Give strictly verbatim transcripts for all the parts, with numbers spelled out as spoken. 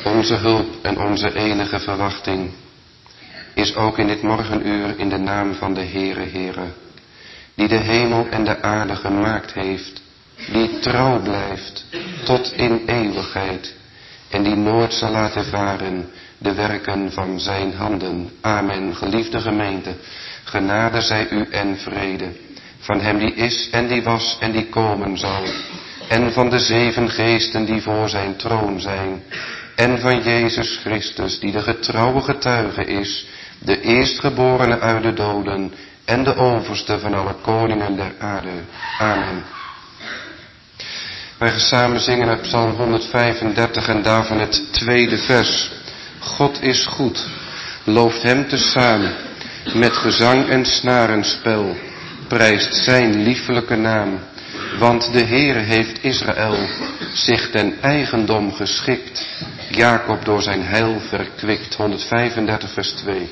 Onze hulp en onze enige verwachting is ook in dit morgenuur in de naam van de Heere Heere, die de hemel en de aarde gemaakt heeft, die trouw blijft tot in eeuwigheid en die nooit zal laten varen de werken van zijn handen. Amen. Geliefde gemeente, genade zij u en vrede van hem die is en die was en die komen zal, en van de zeven geesten die voor zijn troon zijn, en van Jezus Christus die de getrouwe getuige is, de eerstgeborene uit de doden en de overste van alle koningen der aarde. Amen. Wij gaan samen zingen uit Psalm honderdvijfendertig en daarvan het tweede vers. God is goed, looft hem tezamen, met gezang en snarenspel, prijst zijn liefelijke naam. Want de Heere heeft Israël zich ten eigendom geschikt, Jacob door zijn heil verkwikt. honderdvijfendertig vers twee.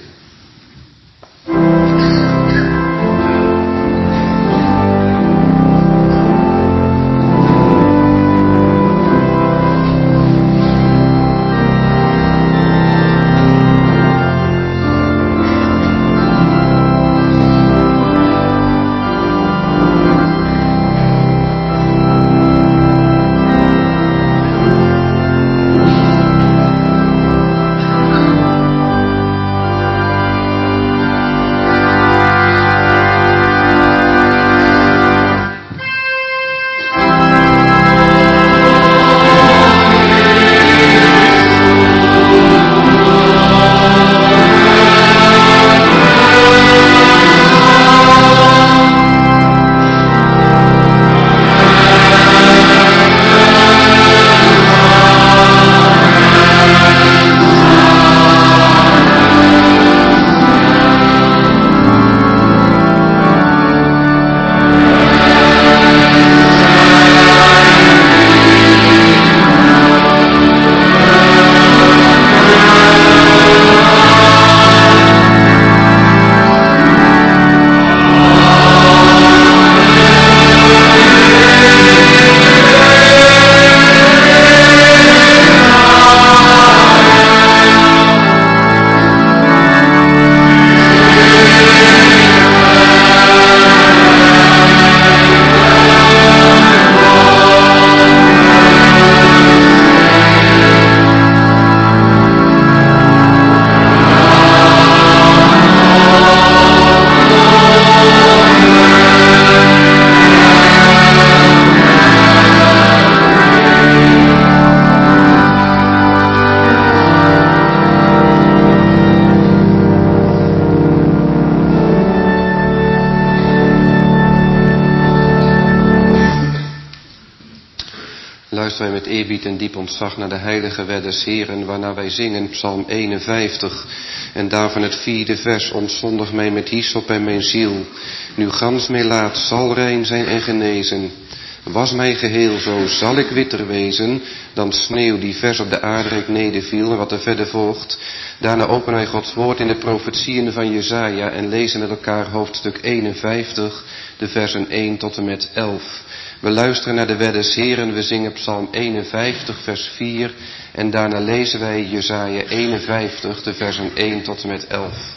Luisteren wij met eerbied en diep ontzag naar de heilige wet des Heeren, waarna wij zingen Psalm eenenvijftig en daarvan het vierde vers. Ontzondig mij met hyssop en mijn ziel, nu gans mij laat zal rein zijn en genezen. Was mij geheel, zo zal ik witter wezen dan sneeuw. Die vers op de aardrijk nederviel en wat er verder volgt. Daarna openen wij Gods woord in de profetieën van Jesaja en lezen met elkaar hoofdstuk eenenvijftig, de versen één tot en met elf. We luisteren naar de wet des Heeren, we zingen Psalm eenenvijftig vers vier en daarna lezen wij Jesaja eenenvijftig, de versen één tot en met elf.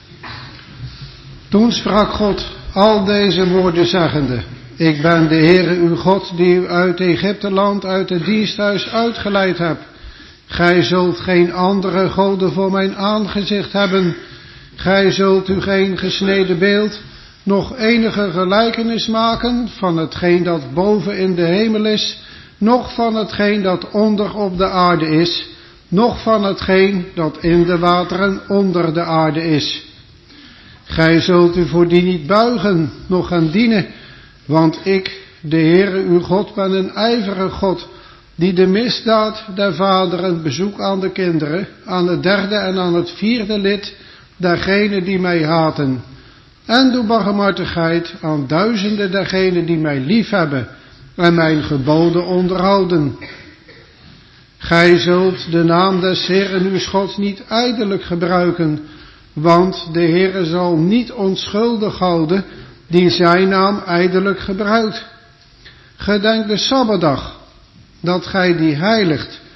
Toen sprak God al deze woorden zeggende: Ik ben de Heere uw God, die u uit Egypte land, uit het diensthuis uitgeleid heb. Gij zult geen andere goden voor mijn aangezicht hebben. Gij zult u geen gesneden beeld, nog enige gelijkenis maken van hetgeen dat boven in de hemel is, noch van hetgeen dat onder op de aarde is, noch van hetgeen dat in de wateren onder de aarde is. Gij zult u voor die niet buigen, noch gaan dienen, want ik, de Heere uw God, ben een ijverige God, die de misdaad der vaderen bezoek aan de kinderen, aan het derde en aan het vierde lid dergenen die mij haten, en doe barmhartigheid aan duizenden dergenen die mij liefhebben en mijn geboden onderhouden. Gij zult de naam des Heeren uw Gods niet ijdelijk gebruiken, want de Heere zal niet onschuldig houden die zijn naam ijdelijk gebruikt. Gedenk de Sabbatdag, dat gij die heiligt,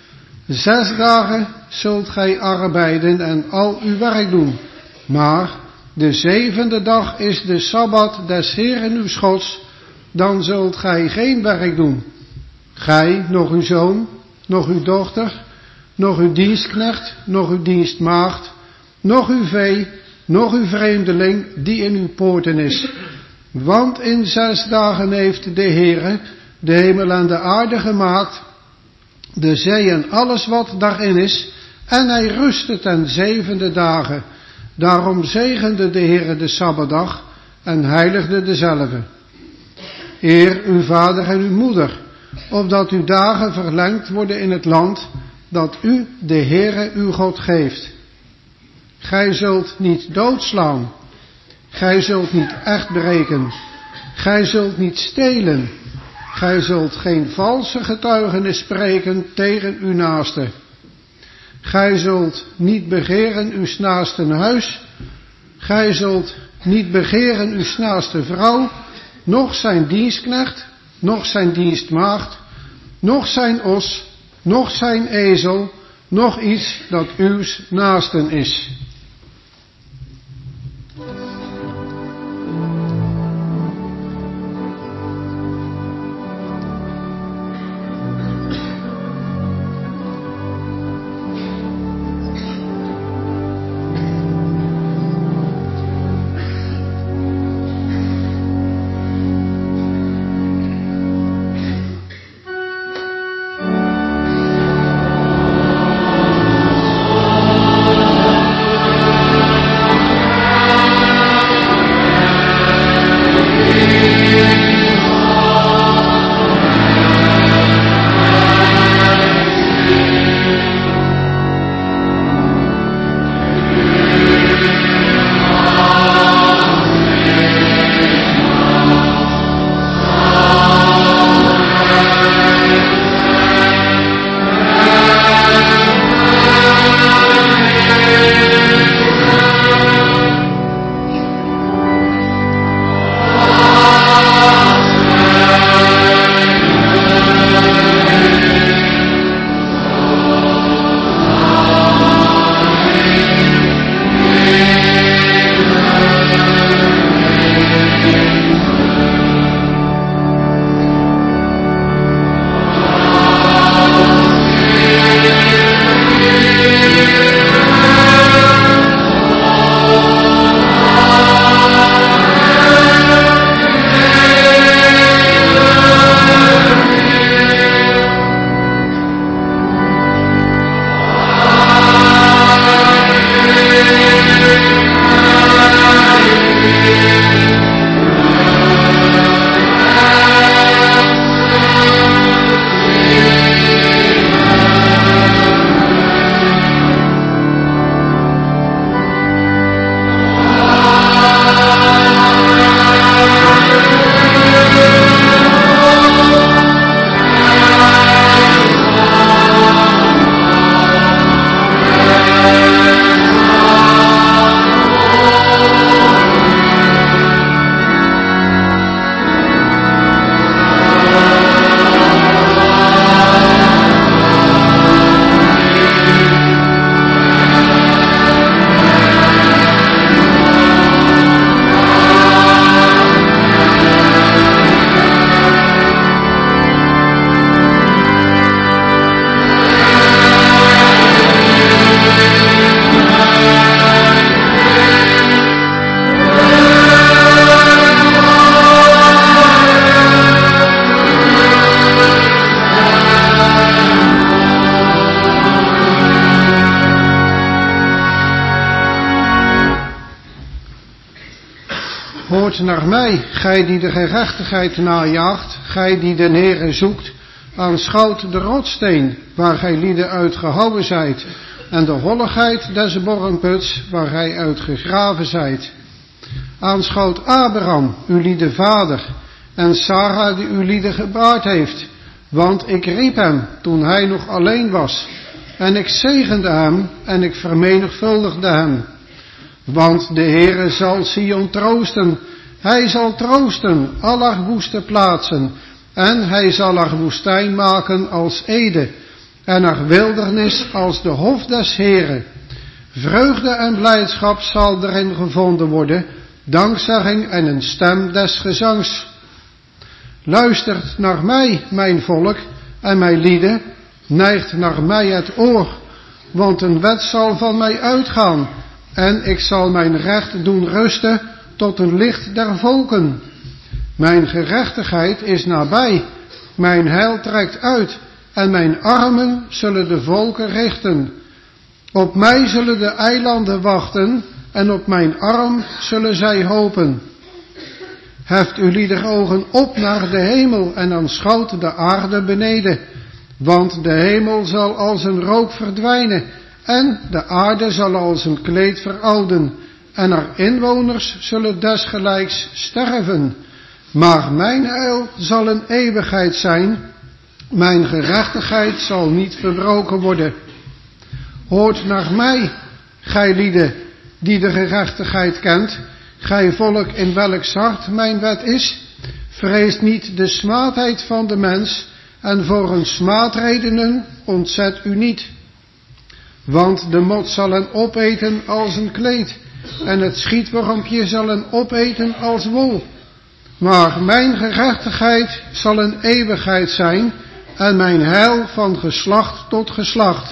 Zes dagen zult gij arbeiden en al uw werk doen, maar de zevende dag is de Sabbat des Heeren uws Gods, dan zult gij geen werk doen. Gij, nog uw zoon, nog uw dochter, nog uw dienstknecht, nog uw dienstmaagd, nog uw vee, nog uw vreemdeling die in uw poorten is. Want in zes dagen heeft de Heere de hemel en de aarde gemaakt, de zee en alles wat daarin is, en hij rustte ten zevende dagen. Daarom zegende de Heere de Sabbatdag en heiligde dezelve. Eer uw vader en uw moeder, opdat uw dagen verlengd worden in het land dat u, de Heere, uw God geeft. Gij zult niet doodslaan. Gij zult niet echt breken. Gij zult niet stelen. Gij zult geen valse getuigenis spreken tegen uw naaste. Gij zult niet begeren uw naasten huis. Gij zult niet begeren uw naaste vrouw, noch zijn dienstknecht, noch zijn dienstmaagd, noch zijn os, noch zijn ezel, noch iets dat uws naasten is. Hoort naar mij, gij die de gerechtigheid najaagt, gij die de Heere zoekt, aanschouwt de rotsteen, waar gij lieden uit gehouwen zijt, en de holligheid des borrenputs, waar gij uit gegraven zijt. Aanschouwt Abraham, uw lieden vader, en Sarah die uw lieden gebaard heeft, want ik riep hem toen hij nog alleen was, en ik zegende hem en ik vermenigvuldigde hem. Want de Heere zal Sion troosten, hij zal troosten aller woeste plaatsen, en hij zal haar woestijn maken als Ede, en naar wildernis als de hof des Heren. Vreugde en blijdschap zal erin gevonden worden, dankzegging en een stem des gezangs. Luistert naar mij, mijn volk, en mijn lieden, neigt naar mij het oor, want een wet zal van mij uitgaan, en ik zal mijn recht doen rusten tot een licht der volken. Mijn gerechtigheid is nabij, mijn heil trekt uit, en mijn armen zullen de volken richten. Op mij zullen de eilanden wachten, en op mijn arm zullen zij hopen. Heft uw lieder ogen op naar de hemel en aanschouwt de aarde beneden. Want de hemel zal als een rook verdwijnen en de aarde zal als een kleed verouden. En haar inwoners zullen desgelijks sterven. Maar mijn heil zal een eeuwigheid zijn. Mijn gerechtigheid zal niet verbroken worden. Hoort naar mij, gij lieden die de gerechtigheid kent. Gij volk in welks hart mijn wet is, vreest niet de smaadheid van de mens, en voor hun smaadredenen ontzet u niet. Want de mot zal hen opeten als een kleed, en het schietwormpje zal hen opeten als wol. Maar mijn gerechtigheid zal een eeuwigheid zijn, en mijn heil van geslacht tot geslacht.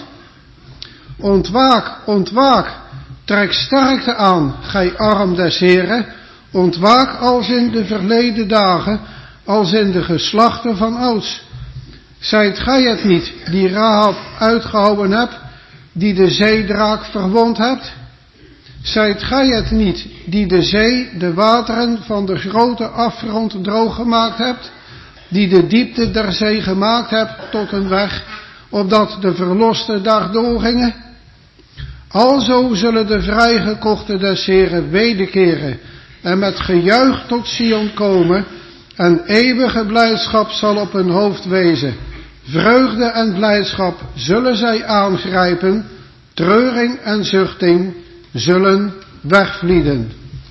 Ontwaak, ontwaak. Trek sterkte aan, gij arm des Heren, ontwaak als in de verleden dagen, als in de geslachten van ouds. Zijt gij het niet, die Rahab uitgehouwen hebt, die de zeedraak verwond hebt? Zijt gij het niet, die de zee, de wateren van de grote afgrond droog gemaakt hebt, die de diepte der zee gemaakt hebt tot een weg, opdat de verlosten daar doorgingen? Alzo zullen de vrijgekochten des Heren wederkeren en met gejuich tot Sion komen, en eeuwige blijdschap zal op hun hoofd wezen. Vreugde en blijdschap zullen zij aangrijpen, treuring en zuchting zullen wegvlieden.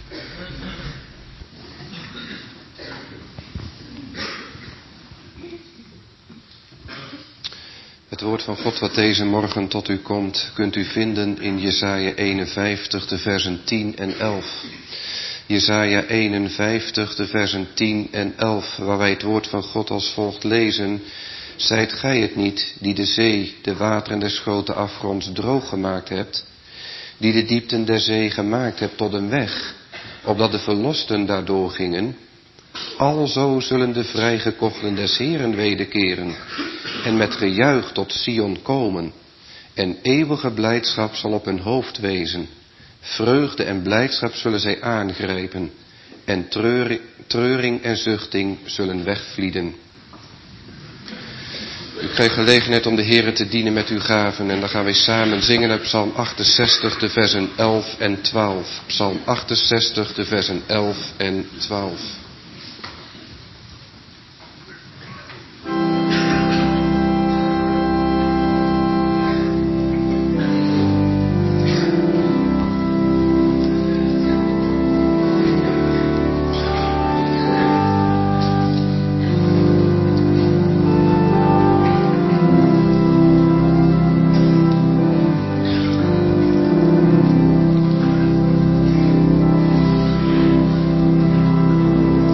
Het woord van God wat deze morgen tot u komt, kunt u vinden in Jesaja eenenvijftig, de versen tien en elf. Jesaja eenenvijftig, de versen tien en elf, waar wij het woord van God als volgt lezen. Zijt gij het niet, die de zee, de wateren des grote afgronds droog gemaakt hebt, die de diepten der zee gemaakt hebt tot een weg, opdat de verlosten daardoor gingen? Alzo zullen de vrijgekochten des Heren wederkeren, en met gejuich tot Sion komen, en eeuwige blijdschap zal op hun hoofd wezen. Vreugde en blijdschap zullen zij aangrijpen, en treuring, treuring en zuchting zullen wegvlieden. U krijgt gelegenheid om de Heere te dienen met uw gaven, en dan gaan wij samen zingen uit Psalm achtenzestig, de versen elf en twaalf. Psalm achtenzestig, de versen elf en twaalf. Thank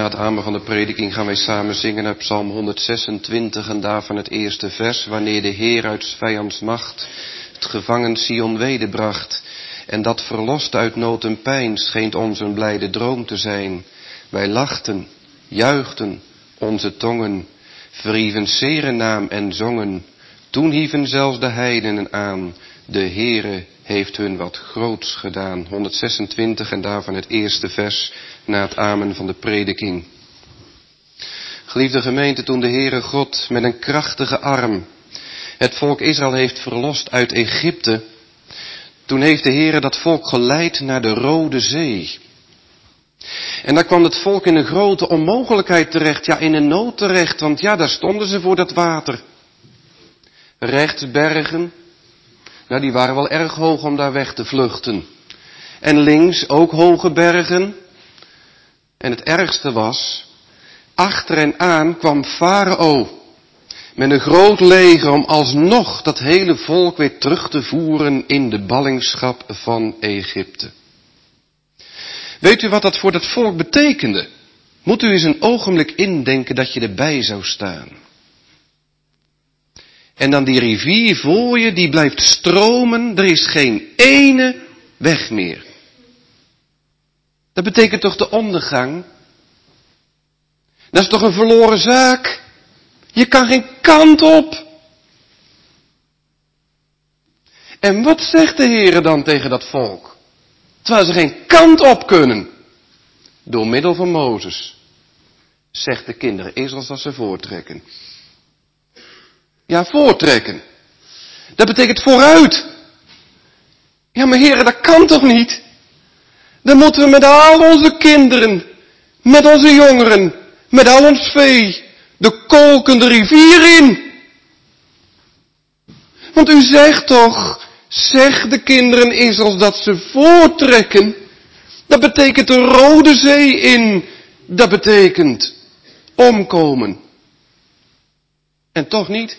het amen van de prediking gaan wij samen zingen naar Psalm honderdzesentwintig en daarvan het eerste vers. Wanneer de Heer uit 's vijands macht het gevangen Sion wederbracht en dat verlost uit nood en pijn scheen ons een blijde droom te zijn. Wij lachten, juichten, onze tongen, verhieven serenaam en zongen. Toen hieven zelfs de heidenen aan, de Heere heeft hun wat groots gedaan. honderdzesentwintig en daarvan het eerste vers na het amen van de prediking. Geliefde gemeente, toen de Heere God met een krachtige arm het volk Israël heeft verlost uit Egypte, toen heeft de Heere dat volk geleid naar de Rode Zee. En daar kwam het volk in een grote onmogelijkheid terecht, ja in een nood terecht, want ja, daar stonden ze voor dat water. Rechts bergen, nou die waren wel erg hoog om daar weg te vluchten. En links ook hoge bergen. En het ergste was, achter en aan kwam Farao met een groot leger om alsnog dat hele volk weer terug te voeren in de ballingschap van Egypte. Weet u wat dat voor dat volk betekende? Moet u eens een ogenblik indenken dat je erbij zou staan. En dan die rivier voor je, die blijft stromen, er is geen ene weg meer. Dat betekent toch de ondergang? Dat is toch een verloren zaak? Je kan geen kant op. En wat zegt de Heere dan tegen dat volk? Terwijl ze geen kant op kunnen. Door middel van Mozes. Zegt de kinderen Israëls dat ze voortrekken. Ja, voortrekken. Dat betekent vooruit. Ja, maar Heere, dat kan toch niet? Dan moeten we met al onze kinderen, met onze jongeren, met al ons vee, de kolkende rivier in. Want u zegt toch, zeg de kinderen Israëls dat ze voortrekken. Dat betekent de Rode Zee in. Dat betekent omkomen. En toch niet.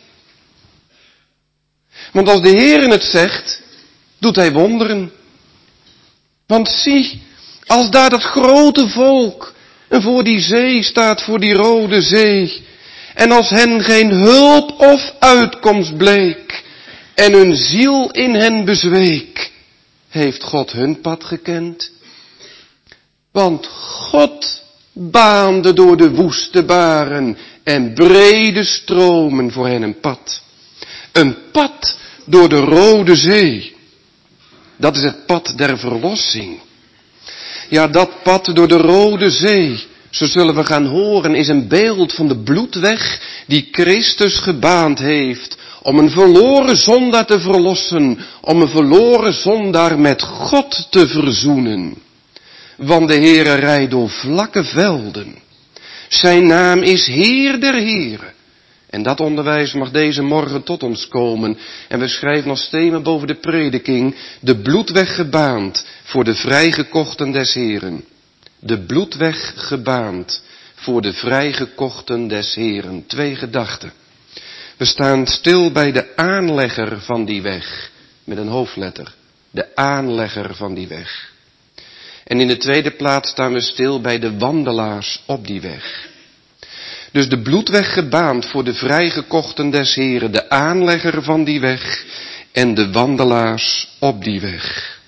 Want als de Heer het zegt, doet hij wonderen. Want zie, als daar dat grote volk voor die zee staat, voor die Rode Zee, en als hen geen hulp of uitkomst bleek, en hun ziel in hen bezweek, heeft God hun pad gekend? Want God baande door de woeste baren en brede stromen voor hen een pad. Een pad door de Rode Zee. Dat is het pad der verlossing. Ja, dat pad door de Rode Zee, zo zullen we gaan horen, is een beeld van de bloedweg die Christus gebaand heeft om een verloren zondaar te verlossen, om een verloren zondaar met God te verzoenen. Want de Heere rijdt door vlakke velden. Zijn naam is Heer der Heren. En dat onderwijs mag deze morgen tot ons komen. En we schrijven als thema boven de prediking, de bloedweg gebaand voor de vrijgekochten des Heren. De bloedweg gebaand voor de vrijgekochten des Heren. Twee gedachten. We staan stil bij de aanlegger van die weg. Met een hoofdletter. De aanlegger van die weg. En in de tweede plaats staan we stil bij de wandelaars op die weg. Dus de bloedweg gebaand voor de vrijgekochten des Heren, de aanlegger van die weg en de wandelaars op die weg.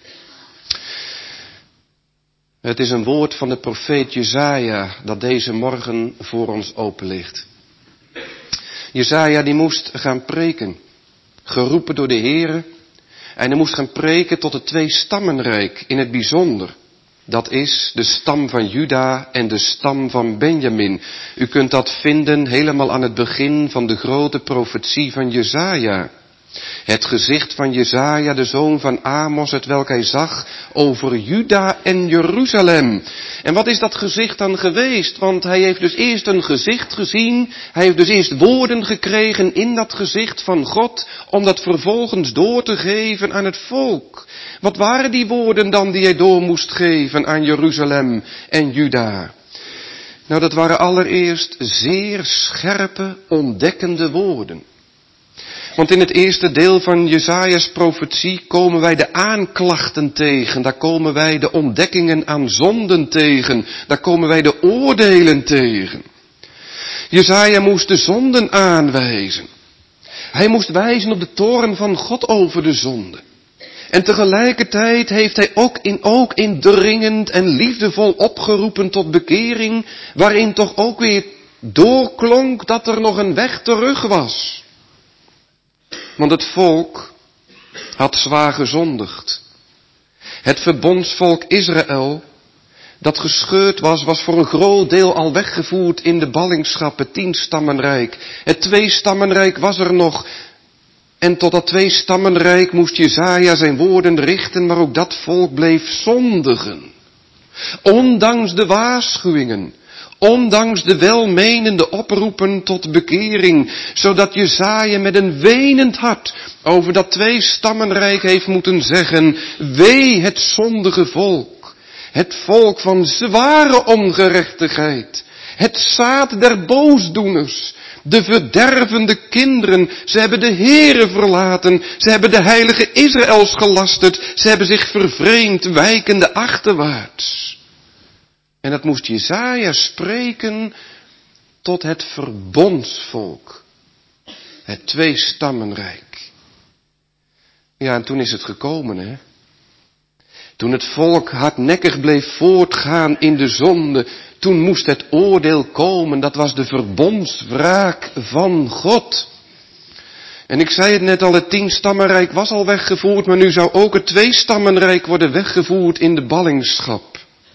Het is een woord van de profeet Jesaja dat deze morgen voor ons open ligt. Jesaja die moest gaan preken, geroepen door de Heere, en hij moest gaan preken tot het twee stammenrijk in het bijzonder. Dat is de stam van Juda en de stam van Benjamin. U kunt dat vinden helemaal aan het begin van de grote profetie van Jesaja. Het gezicht van Jesaja, de zoon van Amos, het welk hij zag over Juda en Jeruzalem. En wat is dat gezicht dan geweest? Want hij heeft dus eerst een gezicht gezien. Hij heeft dus eerst woorden gekregen in dat gezicht van God, om dat vervolgens door te geven aan het volk. Wat waren die woorden dan die hij door moest geven aan Jeruzalem en Juda? Nou, dat waren allereerst zeer scherpe, ontdekkende woorden. Want in het eerste deel van Jesaja's profetie komen wij de aanklachten tegen. Daar komen wij de ontdekkingen aan zonden tegen. Daar komen wij de oordelen tegen. Jesaja moest de zonden aanwijzen. Hij moest wijzen op de toorn van God over de zonde. En tegelijkertijd heeft hij ook, in, ook indringend en liefdevol opgeroepen tot bekering, waarin toch ook weer doorklonk dat er nog een weg terug was. Want het volk had zwaar gezondigd. Het verbondsvolk Israël, dat gescheurd was, was voor een groot deel al weggevoerd in de ballingschap, het tienstammenrijk. Het tweestammenrijk was er nog. En tot dat tweestammenrijk moest Jesaja zijn woorden richten, maar ook dat volk bleef zondigen. Ondanks de waarschuwingen, ondanks de welmenende oproepen tot bekering, zodat Jesaja met een wenend hart over dat tweestammenrijk heeft moeten zeggen, wee het zondige volk, het volk van zware ongerechtigheid, het zaad der boosdoeners, de verdervende kinderen. Ze hebben de Heere verlaten, ze hebben de heilige Israëls gelasterd, ze hebben zich vervreemd, wijkende achterwaarts. En dat moest Jesaja spreken tot het verbondsvolk, het tweestammenrijk. Ja, en toen is het gekomen, hè. Toen het volk hardnekkig bleef voortgaan in de zonde, toen moest het oordeel komen, dat was de verbondswraak van God. En ik zei het net al, het tienstammenrijk was al weggevoerd, maar nu zou ook het tweestammenrijk worden weggevoerd in de ballingschap.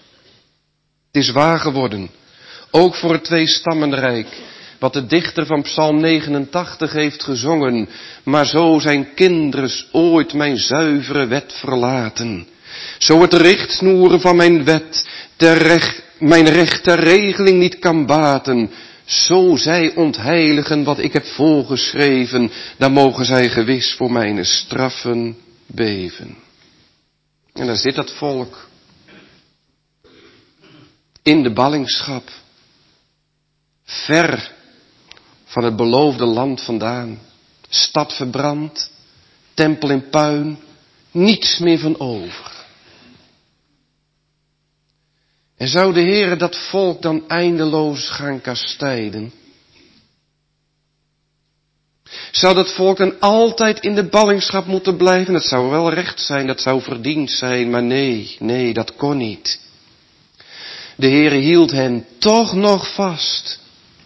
Het is waar geworden, ook voor het tweestammenrijk, wat de dichter van Psalm negenentachtig heeft gezongen, maar zo zijn kinderen ooit mijn zuivere wet verlaten. Zo het richtsnoeren van mijn wet, ter recht, mijn recht ter regeling niet kan baten, zo zij ontheiligen wat ik heb voorgeschreven, dan mogen zij gewis voor mijn straffen beven. En daar zit dat volk in de ballingschap, ver van het beloofde land vandaan, stad verbrand, tempel in puin, niets meer van over. En zou de Heere dat volk dan eindeloos gaan kastijden? Zou dat volk dan altijd in de ballingschap moeten blijven? Dat zou wel recht zijn, dat zou verdiend zijn, maar nee, nee, dat kon niet. De Heere hield hen toch nog vast.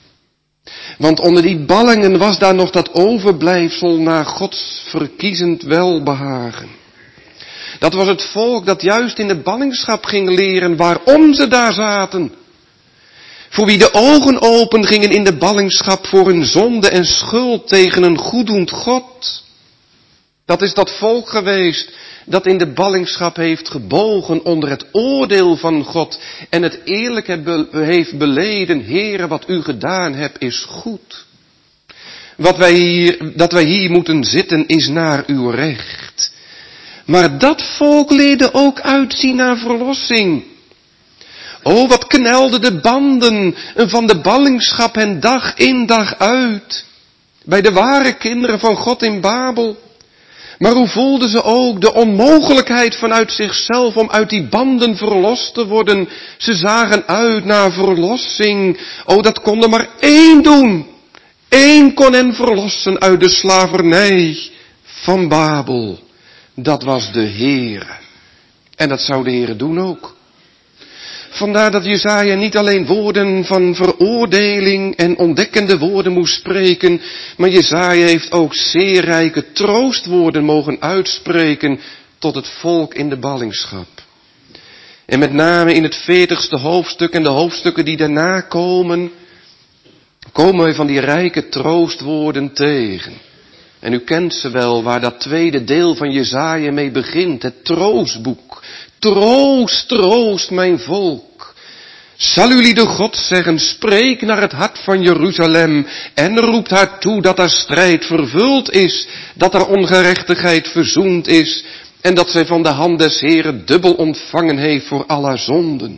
Want onder die ballingen was daar nog dat overblijfsel naar Gods verkiezend welbehagen. Dat was het volk dat juist in de ballingschap ging leren waarom ze daar zaten. Voor wie de ogen open gingen in de ballingschap voor hun zonde en schuld tegen een goeddoend God. Dat is dat volk geweest dat in de ballingschap heeft gebogen onder het oordeel van God en het eerlijk heeft beleden, Heere, wat u gedaan hebt is goed. Wat wij hier, dat wij hier moeten zitten is naar uw recht. Maar dat volk leerde ook uitzien naar verlossing. O, wat knelden de banden van de ballingschap hen dag in dag uit. Bij de ware kinderen van God in Babel. Maar hoe voelden ze ook de onmogelijkheid vanuit zichzelf om uit die banden verlost te worden. Ze zagen uit naar verlossing. O, dat kon er maar één doen. Eén kon hen verlossen uit de slavernij van Babel. Dat was de Heere. En dat zou de Heere doen ook. Vandaar dat Jesaja niet alleen woorden van veroordeling en ontdekkende woorden moest spreken, maar Jesaja heeft ook zeer rijke troostwoorden mogen uitspreken tot het volk in de ballingschap. En met name in het veertigste hoofdstuk en de hoofdstukken die daarna komen, komen we van die rijke troostwoorden tegen. En u kent ze wel, waar dat tweede deel van Jesaja mee begint, het troostboek. Troost, troost mijn volk. Zal jullie de God zeggen, spreek naar het hart van Jeruzalem en roept haar toe dat haar strijd vervuld is, dat haar ongerechtigheid verzoend is en dat zij van de hand des Heren dubbel ontvangen heeft voor al haar zonden.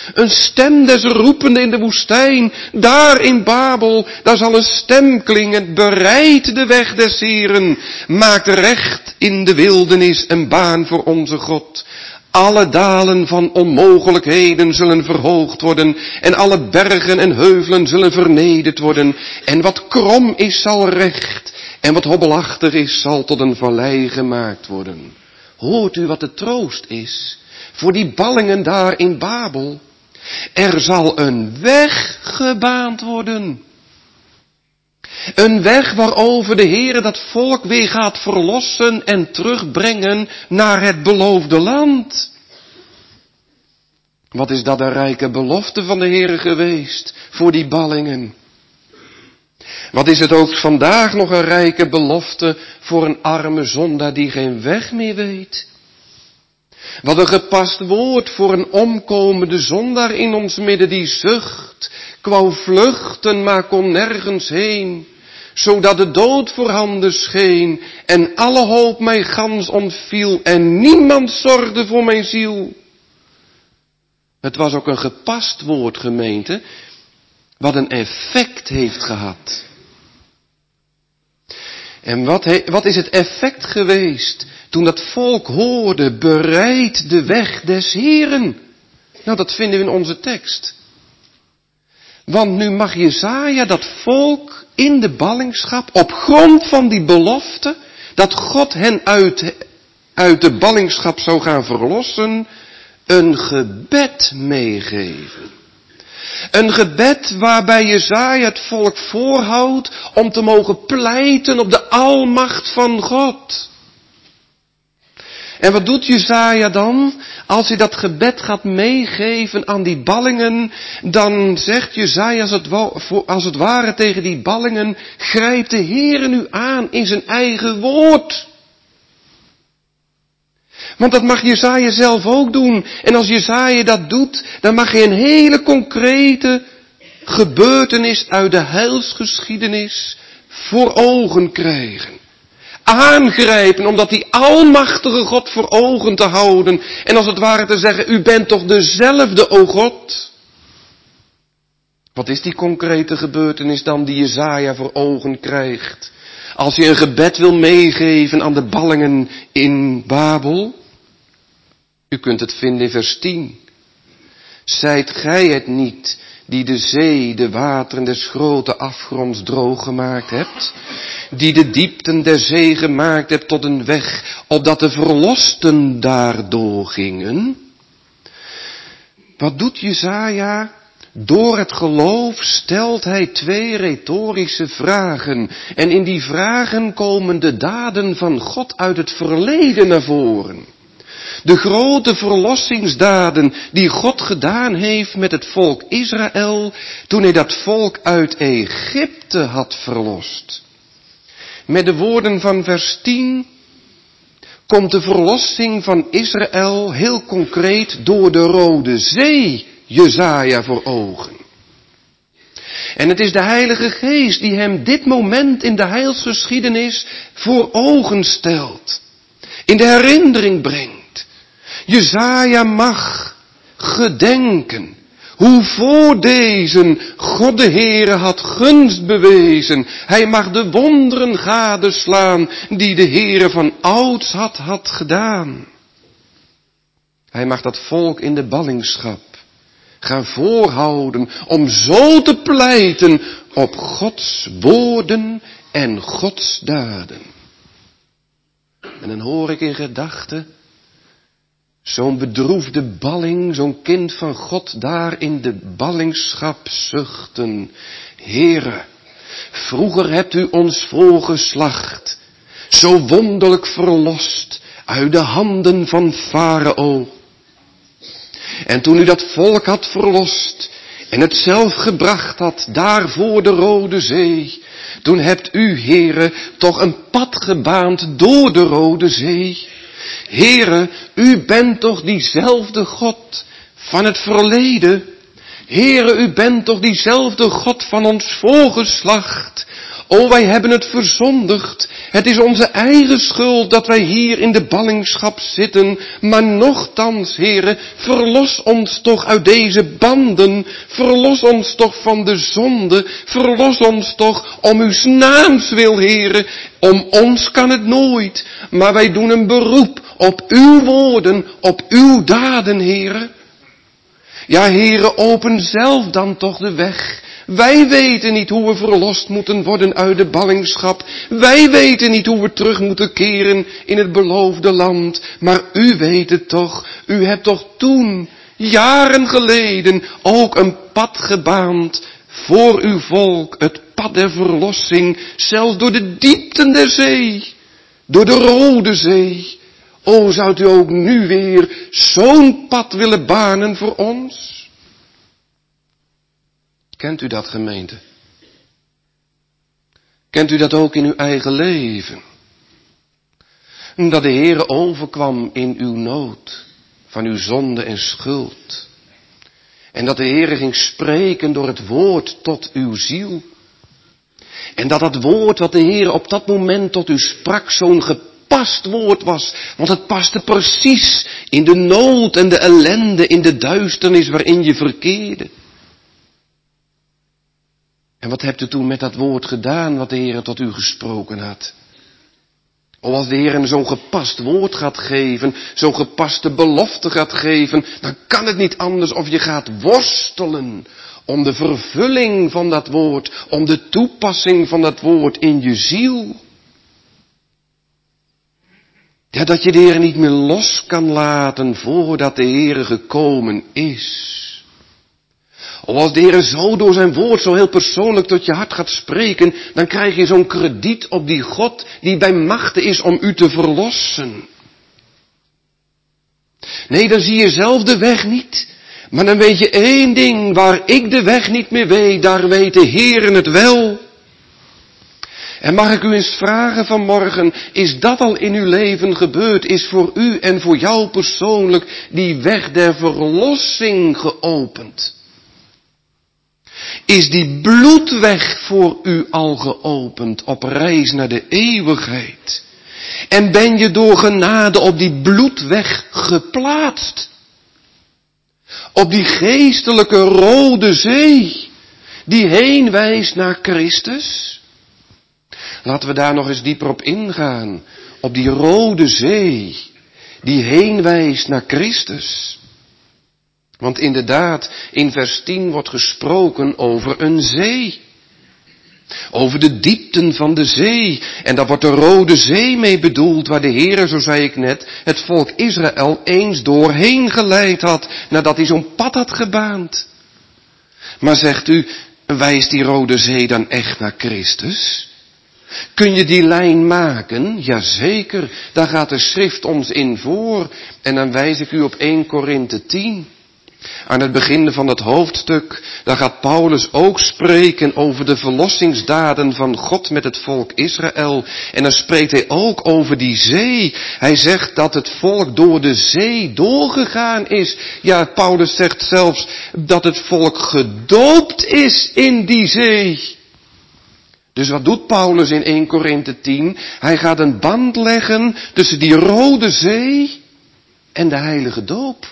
Een stem des roepende in de woestijn. Daar in Babel, daar zal een stem klinken. Bereid de weg des Heren. Maakt recht in de wildernis een baan voor onze God. Alle dalen van onmogelijkheden zullen verhoogd worden. En alle bergen en heuvelen zullen vernederd worden. En wat krom is zal recht. En wat hobbelachtig is zal tot een vallei gemaakt worden. Hoort u wat de troost is voor die ballingen daar in Babel? Er zal een weg gebaand worden. Een weg waarover de Heere dat volk weer gaat verlossen en terugbrengen naar het beloofde land. Wat is dat een rijke belofte van de Heere geweest voor die ballingen? Wat is het ook vandaag nog een rijke belofte voor een arme zondaar die geen weg meer weet? Wat een gepast woord voor een omkomende zondaar in ons midden die zucht, kwam vluchten maar kon nergens heen, zodat de dood voorhanden scheen en alle hoop mij gans ontviel en niemand zorgde voor mijn ziel. Het was ook een gepast woord, gemeente, wat een effect heeft gehad. En wat, he, wat is het effect geweest toen dat volk hoorde, bereid de weg des Heren? Nou, dat vinden we in onze tekst. Want nu mag Jesaja dat volk in de ballingschap, op grond van die belofte, dat God hen uit, uit de ballingschap zou gaan verlossen, een gebed meegeven. Een gebed waarbij Jesaja het volk voorhoudt om te mogen pleiten op de almacht van God. En wat doet Jesaja dan? Als hij dat gebed gaat meegeven aan die ballingen, dan zegt Jesaja als het, als het ware tegen die ballingen, grijpt de Heere nu aan in zijn eigen woord. Want dat mag Jesaja zelf ook doen. En als Jesaja dat doet, dan mag hij een hele concrete gebeurtenis uit de heilsgeschiedenis voor ogen krijgen. Aangrijpen, omdat die almachtige God voor ogen te houden. En als het ware te zeggen, u bent toch dezelfde, o God. Wat is die concrete gebeurtenis dan die Jesaja voor ogen krijgt? Als je een gebed wil meegeven aan de ballingen in Babel. U kunt het vinden in vers tien. Zijt gij het niet die de zee, de wateren des grote afgronds droog gemaakt hebt? Die de diepten der zee gemaakt hebt tot een weg, opdat de verlosten daardoor gingen? Wat doet Jesaja? Door het geloof stelt hij twee retorische vragen. En in die vragen komen de daden van God uit het verleden naar voren. De grote verlossingsdaden die God gedaan heeft met het volk Israël, toen hij dat volk uit Egypte had verlost. Met de woorden van vers tien komt de verlossing van Israël heel concreet door de Rode Zee Jesaja voor ogen. En het is de Heilige Geest die hem dit moment in de heilsgeschiedenis voor ogen stelt. In de herinnering brengt. Jesaja mag gedenken hoe voor deze God de Heere had gunst bewezen. Hij mag de wonderen gadeslaan die de Heere van ouds had, had gedaan. Hij mag dat volk in de ballingschap gaan voorhouden om zo te pleiten op Gods woorden en Gods daden. En dan hoor ik in gedachten zo'n bedroefde balling, zo'n kind van God daar in de ballingschap zuchten. Heere, vroeger hebt u ons voorgeslacht, zo wonderlijk verlost uit de handen van Farao. En toen u dat volk had verlost en het zelf gebracht had daar voor de Rode Zee, toen hebt u, Heere, toch een pad gebaand door de Rode Zee. Heere, u bent toch diezelfde God van het verleden. Heere, u bent toch diezelfde God van ons voorgeslacht. O, wij hebben het verzondigd. Het is onze eigen schuld dat wij hier in de ballingschap zitten. Maar nochtans, Heere, verlos ons toch uit deze banden. Verlos ons toch van de zonde. Verlos ons toch om uw naams wil, Heere. Om ons kan het nooit. Maar wij doen een beroep op uw woorden, op uw daden, Heere. Ja, Heere, open zelf dan toch de weg. Wij weten niet hoe we verlost moeten worden uit de ballingschap. Wij weten niet hoe we terug moeten keren in het beloofde land. Maar u weet het toch. U hebt toch toen, jaren geleden, ook een pad gebaand voor uw volk. Het pad der verlossing, zelfs door de diepten der zee. Door de Rode Zee. O, zou u ook nu weer zo'n pad willen banen voor ons? Kent u dat, gemeente? Kent u dat ook in uw eigen leven? Dat de Heere overkwam in uw nood, van uw zonde en schuld. En dat de Heere ging spreken door het woord tot uw ziel. En dat dat woord wat de Heere op dat moment tot u sprak zo'n gepast woord was. Want het paste precies in de nood en de ellende, in de duisternis waarin je verkeerde. En wat hebt u toen met dat woord gedaan wat de Heer tot u gesproken had? O, als de Heer zo'n gepast woord gaat geven, zo'n gepaste belofte gaat geven, dan kan het niet anders of je gaat worstelen om de vervulling van dat woord, om de toepassing van dat woord in je ziel. Ja, dat je de Heer niet meer los kan laten voordat de Heer gekomen is. O, als de Heer zo door zijn woord zo heel persoonlijk tot je hart gaat spreken, dan krijg je zo'n krediet op die God die bij machte is om u te verlossen. Nee, dan zie je zelf de weg niet. Maar dan weet je één ding, waar ik de weg niet meer weet, daar weet de Heer het wel. En mag ik u eens vragen vanmorgen, is dat al in uw leven gebeurd? Is voor u en voor jou persoonlijk die weg der verlossing geopend? Is die bloedweg voor u al geopend op reis naar de eeuwigheid? En ben je door genade op die bloedweg geplaatst? Op die geestelijke Rode Zee, die heen wijst naar Christus? Laten we daar nog eens dieper op ingaan. Op die Rode Zee, die heen wijst naar Christus. Want inderdaad, in vers tien wordt gesproken over een zee. Over de diepten van de zee. En daar wordt de Rode Zee mee bedoeld, waar de Heer, zo zei ik net, het volk Israël eens doorheen geleid had, nadat hij zo'n pad had gebaand. Maar zegt u, wijst die Rode Zee dan echt naar Christus? Kun je die lijn maken? Jazeker, daar gaat de schrift ons in voor. En dan wijs ik u op eerste Korinthe tien. Aan het begin van het hoofdstuk, daar gaat Paulus ook spreken over de verlossingsdaden van God met het volk Israël. En dan spreekt hij ook over die zee. Hij zegt dat het volk door de zee doorgegaan is. Ja, Paulus zegt zelfs dat het volk gedoopt is in die zee. Dus wat doet Paulus in eerste Korinthe tien? Hij gaat een band leggen tussen die Rode Zee en de heilige doop.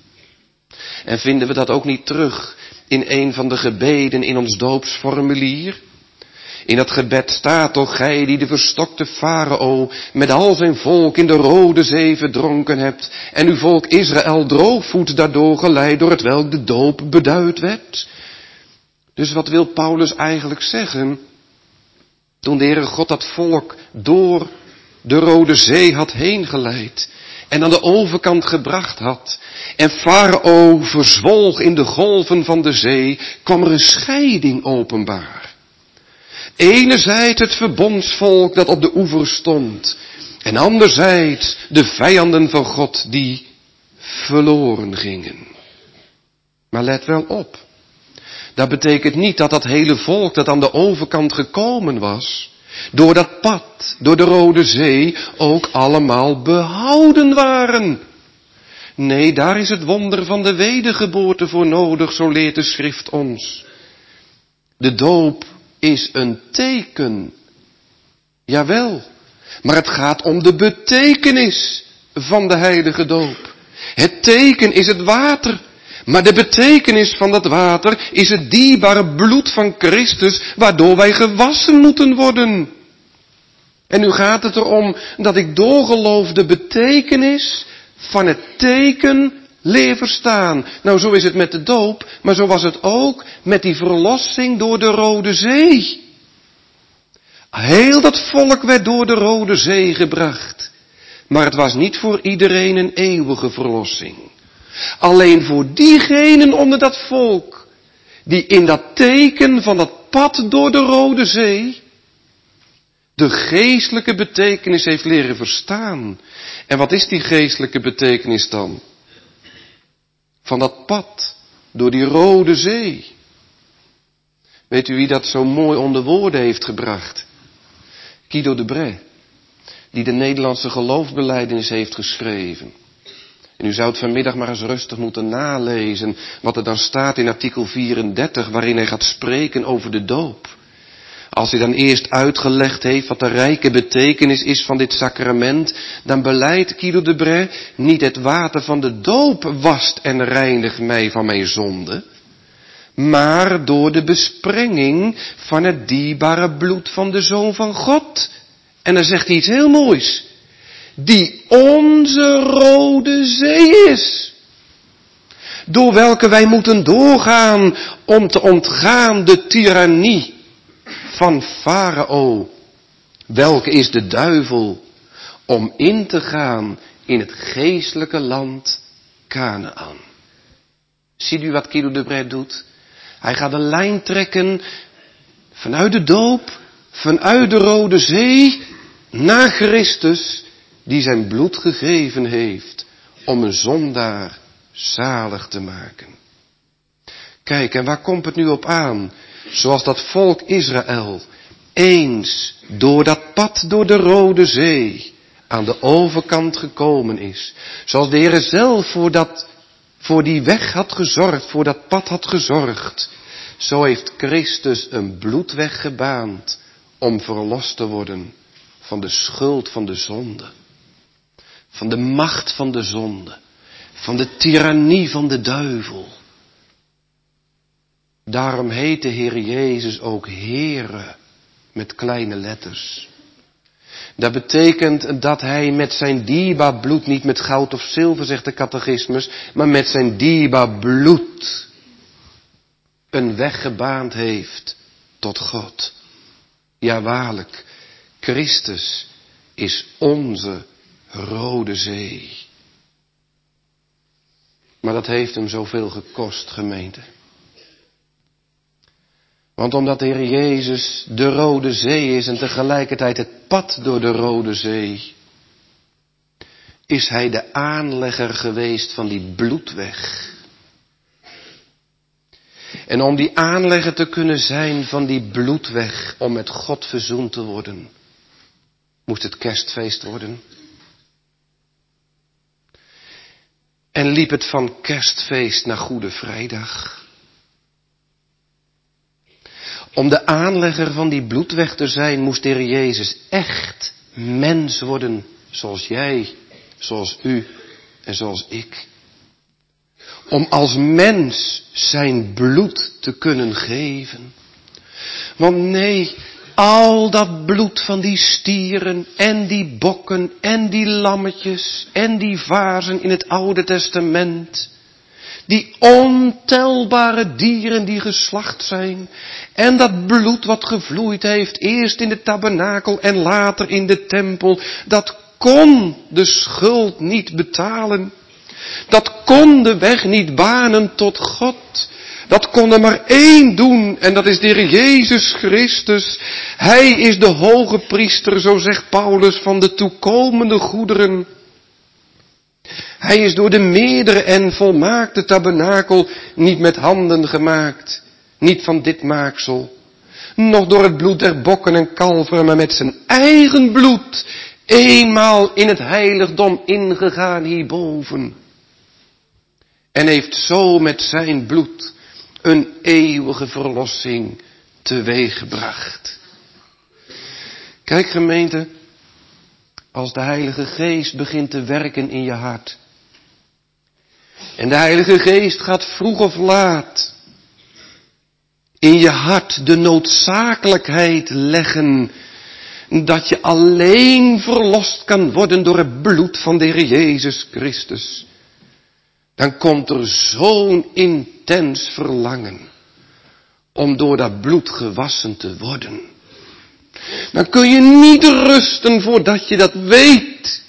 En vinden we dat ook niet terug in een van de gebeden in ons doopsformulier? In dat gebed staat toch, gij die de verstokte farao met al zijn volk in de Rode Zee verdronken hebt en uw volk Israël droogvoet daardoor geleid door het welk de doop beduid werd. Dus wat wil Paulus eigenlijk zeggen? Toen de Heere God dat volk door de Rode Zee had heen geleid en aan de overkant gebracht had, en Farao verzwolg in de golven van de zee, kwam er een scheiding openbaar. Enerzijds het verbondsvolk dat op de oever stond, en anderzijds de vijanden van God die verloren gingen. Maar let wel op, dat betekent niet dat dat hele volk dat aan de overkant gekomen was, door dat pad, door de Rode Zee, ook allemaal behouden waren. Nee, daar is het wonder van de wedergeboorte voor nodig, zo leert de schrift ons. De doop is een teken. Jawel, maar het gaat om de betekenis van de heilige doop. Het teken is het water, maar de betekenis van dat water is het dierbare bloed van Christus, waardoor wij gewassen moeten worden. En nu gaat het erom dat ik door geloof de betekenis van het teken leer verstaan. Nou, zo is het met de doop, maar zo was het ook met die verlossing door de Rode Zee. Heel dat volk werd door de Rode Zee gebracht. Maar het was niet voor iedereen een eeuwige verlossing. Alleen voor diegenen onder dat volk, die in dat teken van dat pad door de Rode Zee de geestelijke betekenis heeft leren verstaan. En wat is die geestelijke betekenis dan? Van dat pad door die Rode Zee. Weet u wie dat zo mooi onder woorden heeft gebracht? Guido de Brès, die de Nederlandse geloofsbelijdenis heeft geschreven. En u zou het vanmiddag maar eens rustig moeten nalezen wat er dan staat in artikel vierendertig, waarin hij gaat spreken over de doop. Als hij dan eerst uitgelegd heeft wat de rijke betekenis is van dit sacrament, dan beleidt Guido de Brès: niet het water van de doop wast en reinigt mij van mijn zonde, maar door de besprenging van het dierbare bloed van de Zoon van God. En dan zegt hij iets heel moois: die onze Rode Zee is, door welke wij moeten doorgaan om te ontgaan de tirannie van Farao, welke is de duivel, om in te gaan in het geestelijke land Kanaän. Ziet u wat Guido de Brès doet? Hij gaat een lijn trekken vanuit de doop, vanuit de Rode Zee, naar Christus, die zijn bloed gegeven heeft om een zondaar zalig te maken. Kijk, en waar komt het nu op aan? Zoals dat volk Israël eens door dat pad door de Rode Zee aan de overkant gekomen is. Zoals de Heer zelf voor, dat, voor die weg had gezorgd, voor dat pad had gezorgd. Zo heeft Christus een bloedweg gebaand om verlost te worden van de schuld van de zonde. Van de macht van de zonde. Van de tirannie van de duivel. Daarom heet de Heer Jezus ook Heere met kleine letters. Dat betekent dat hij met zijn dierbaar bloed, niet met goud of zilver, zegt de catechismus, maar met zijn dierbaar bloed een weg gebaand heeft tot God. Ja, waarlijk, Christus is onze Rode Zee. Maar dat heeft hem zoveel gekost, gemeente. Want omdat de Heer Jezus de Rode Zee is en tegelijkertijd het pad door de Rode Zee, is hij de aanlegger geweest van die bloedweg. En om die aanlegger te kunnen zijn van die bloedweg, om met God verzoend te worden, moest het kerstfeest worden. En liep het van kerstfeest naar Goede Vrijdag. Om de aanlegger van die bloedweg te zijn, moest de Heer Jezus echt mens worden, zoals jij, zoals u en zoals ik. Om als mens zijn bloed te kunnen geven. Want nee, al dat bloed van die stieren en die bokken en die lammetjes en die vazen in het Oude Testament, die ontelbare dieren die geslacht zijn, en dat bloed wat gevloeid heeft, eerst in de tabernakel en later in de tempel, dat kon de schuld niet betalen. Dat kon de weg niet banen tot God. Dat kon er maar één doen, en dat is de Heer Jezus Christus. Hij is de hoge priester, zo zegt Paulus, van de toekomende goederen. Hij is door de meerdere en volmaakte tabernakel niet met handen gemaakt, niet van dit maaksel, noch door het bloed der bokken en kalveren, maar met zijn eigen bloed, eenmaal in het heiligdom ingegaan hierboven. En heeft zo met zijn bloed een eeuwige verlossing teweeggebracht. Kijk gemeente, als de Heilige Geest begint te werken in je hart. En de Heilige Geest gaat vroeg of laat in je hart de noodzakelijkheid leggen dat je alleen verlost kan worden door het bloed van de Heer Jezus Christus. Dan komt er zo'n intens verlangen om door dat bloed gewassen te worden. Dan kun je niet rusten voordat je dat weet.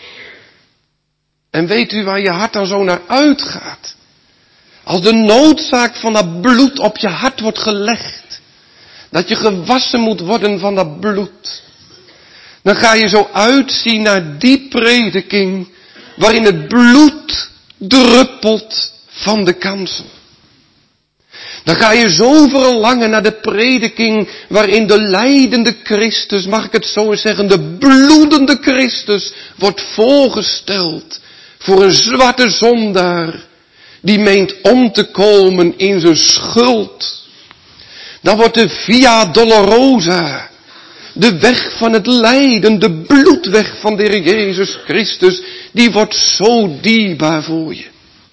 En weet u waar je hart dan zo naar uitgaat? Als de noodzaak van dat bloed op je hart wordt gelegd, dat je gewassen moet worden van dat bloed, dan ga je zo uitzien naar die prediking waarin het bloed druppelt van de kansel. Dan ga je zo verlangen naar de prediking waarin de lijdende Christus, mag ik het zo eens zeggen, de bloedende Christus wordt voorgesteld voor een zwarte zondaar die meent om te komen in zijn schuld. Dan wordt de Via Dolorosa, de weg van het lijden, de bloedweg van de Heer Jezus Christus, die wordt zo dierbaar voor je.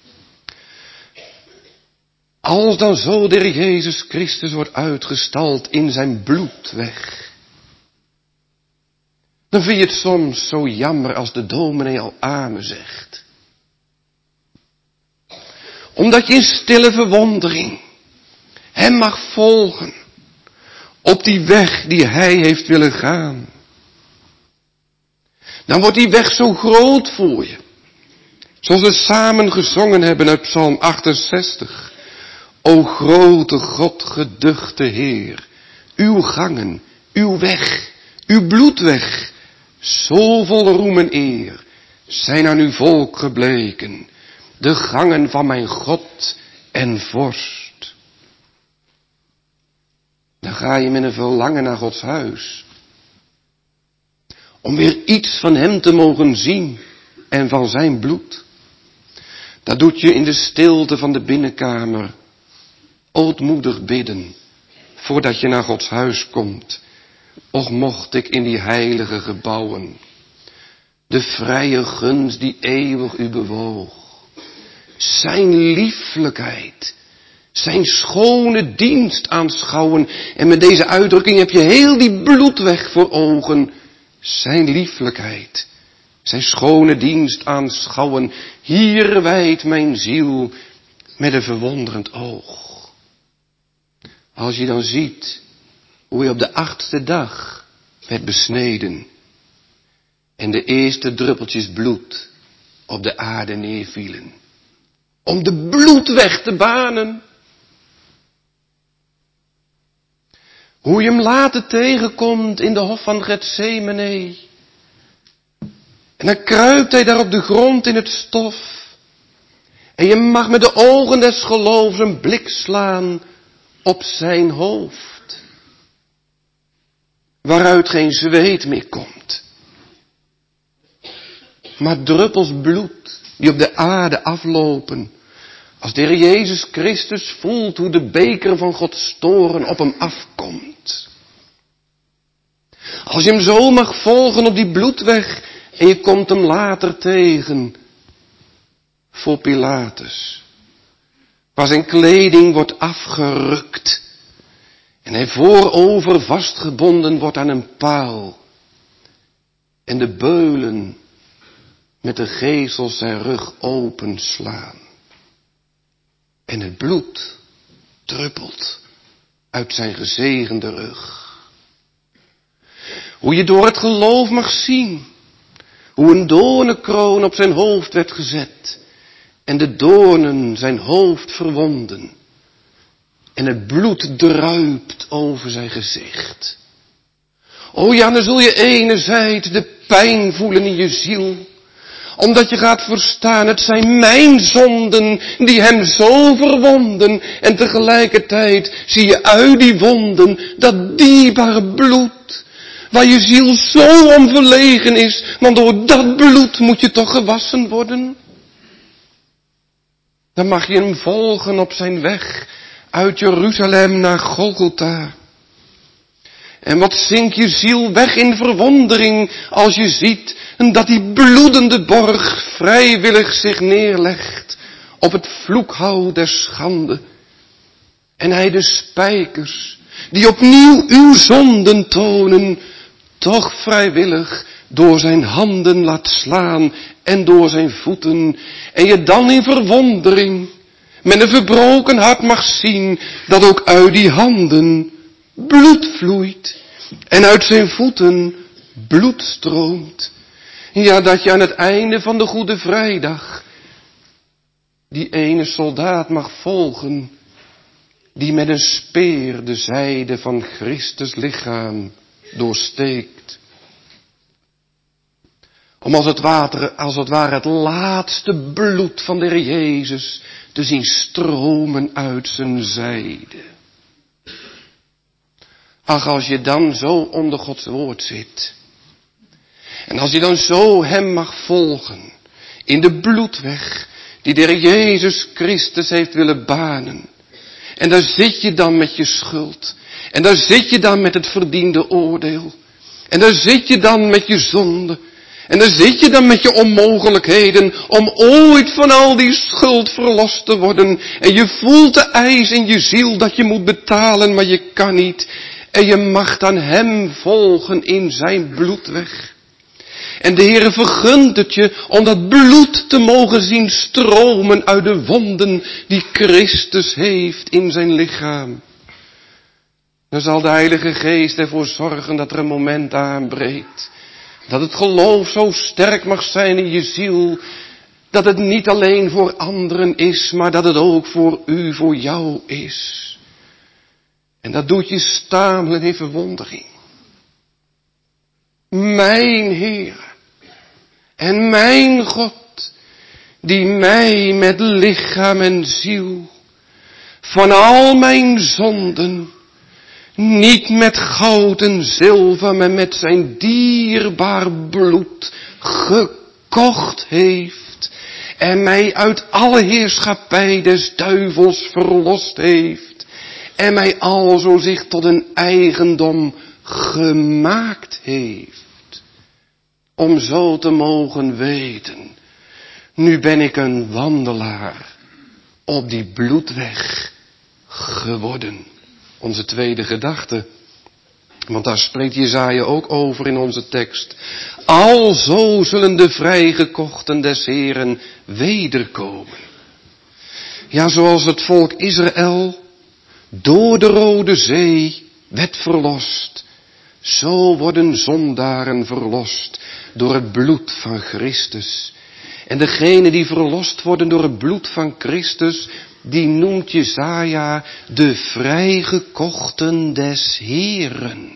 Als dan zo de Heer Jezus Christus wordt uitgestald in zijn bloedweg, dan vind je het soms zo jammer als de dominee al amen zegt. Omdat je in stille verwondering hem mag volgen op die weg die hij heeft willen gaan. Dan wordt die weg zo groot voor je. Zoals we samen gezongen hebben uit Psalm achtenzestig. O grote God, geduchte Heer, uw gangen, uw weg, uw bloedweg, zo vol roem en eer, zijn aan uw volk gebleken, de gangen van mijn God en vorst. Dan ga je met een verlangen naar Gods huis, om weer iets van hem te mogen zien en van zijn bloed. Dat doet je in de stilte van de binnenkamer ootmoedig bidden, voordat je naar Gods huis komt. Och mocht ik in die heilige gebouwen de vrije gunst die eeuwig u bewoog, zijn lieflijkheid, zijn schone dienst aanschouwen. En met deze uitdrukking heb je heel die bloedweg voor ogen. Zijn lieflijkheid, zijn schone dienst aanschouwen. Hier wijdt mijn ziel met een verwonderend oog. Als je dan ziet hoe hij op de achtste dag werd besneden en de eerste druppeltjes bloed op de aarde neervielen, om de bloedweg te banen. Hoe je hem later tegenkomt in de hof van Getsemane. En dan kruipt hij daar op de grond in het stof. En je mag met de ogen des geloofs een blik slaan op zijn hoofd, waaruit geen zweet meer komt, maar druppels bloed die op de aarde aflopen, als de Heer Jezus Christus voelt hoe de beker van Gods toorn op hem afkomt. Als je hem zo mag volgen op die bloedweg en je komt hem later tegen voor Pilatus, waar zijn kleding wordt afgerukt en hij voorover vastgebonden wordt aan een paal en de beulen met de gezels zijn rug openslaan en het bloed druppelt uit zijn gezegende rug. Hoe je door het geloof mag zien hoe een doornenkroon op zijn hoofd werd gezet en de doornen zijn hoofd verwonden. En het bloed druipt over zijn gezicht. O ja, dan zul je enerzijds de pijn voelen in je ziel. Omdat je gaat verstaan, het zijn mijn zonden die hem zo verwonden. En tegelijkertijd zie je uit die wonden dat dierbare bloed. Waar je ziel zo om verlegen is. Want door dat bloed moet je toch gewassen worden. Dan mag je hem volgen op zijn weg uit Jeruzalem naar Golgotha. En wat zinkt je ziel weg in verwondering als je ziet dat die bloedende borg vrijwillig zich neerlegt op het vloekhout der schande. En hij de spijkers, die opnieuw uw zonden tonen, toch vrijwillig door zijn handen laat slaan en door zijn voeten. En je dan in verwondering met een verbroken hart mag zien dat ook uit die handen bloed vloeit en uit zijn voeten bloed stroomt. Ja, dat je aan het einde van de Goede Vrijdag die ene soldaat mag volgen die met een speer de zijde van Christus lichaam doorsteekt. Om als het, water, als het ware het laatste bloed van de Heer Jezus te zien stromen uit zijn zijde. Ach, als je dan zo onder Gods woord zit. En als je dan zo hem mag volgen in de bloedweg die de Heer Jezus Christus heeft willen banen. En daar zit je dan met je schuld. En daar zit je dan met het verdiende oordeel. En daar zit je dan met je zonde. En daar zit je dan met je onmogelijkheden om ooit van al die schuld verlost te worden. En je voelt de eis in je ziel dat je moet betalen, maar je kan niet. En je mag dan hem volgen in zijn bloedweg. En de Heere vergunt het je om dat bloed te mogen zien stromen uit de wonden die Christus heeft in zijn lichaam. Dan zal de Heilige Geest ervoor zorgen dat er een moment aanbreekt. Dat het geloof zo sterk mag zijn in je ziel. Dat het niet alleen voor anderen is, maar dat het ook voor u, voor jou is. En dat doet je stamelen in verwondering. Mijn Heer en mijn God, die mij met lichaam en ziel van al mijn zonden, niet met goud en zilver, maar met zijn dierbaar bloed gekocht heeft en mij uit alle heerschappij des duivels verlost heeft en mij alzo zich tot een eigendom gemaakt heeft. Om zo te mogen weten, nu ben ik een wandelaar op die bloedweg geworden. Onze tweede gedachte, want daar spreekt Jesaja ook over in onze tekst. Alzo zullen de vrijgekochten des Heeren wederkomen. Ja, zoals het volk Israël door de Rode Zee werd verlost, zo worden zondaren verlost door het bloed van Christus. En degene die verlost worden door het bloed van Christus, die noemt Jesaja de vrijgekochten des Heeren.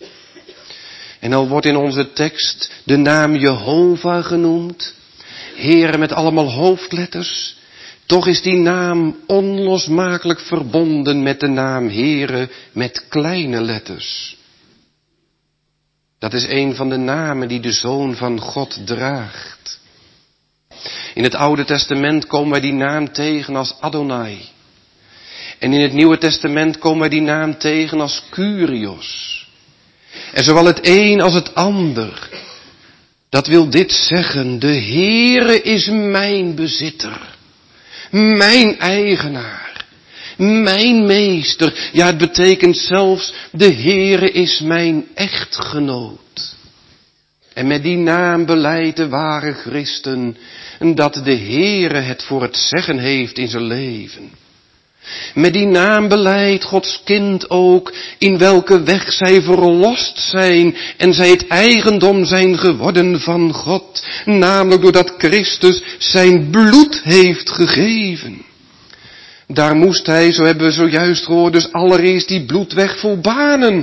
En al wordt in onze tekst de naam Jehovah genoemd, Heer met allemaal hoofdletters, toch is die naam onlosmakelijk verbonden met de naam Heere met kleine letters. Dat is een van de namen die de Zoon van God draagt. In het Oude Testament komen wij die naam tegen als Adonai. En in het Nieuwe Testament komen wij die naam tegen als Kyrios. En zowel het een als het ander, dat wil dit zeggen, de Heere is mijn bezitter, mijn eigenaar, mijn meester. Ja, het betekent zelfs, de Heere is mijn echtgenoot. En met die naam belijdt de ware christen dat de Heere het voor het zeggen heeft in zijn leven. Met die naam belijdt Gods kind ook in welke weg zij verlost zijn en zij het eigendom zijn geworden van God. Namelijk doordat Christus zijn bloed heeft gegeven. Daar moest hij, zo hebben we zojuist gehoord, dus allereerst die bloedweg volbanen.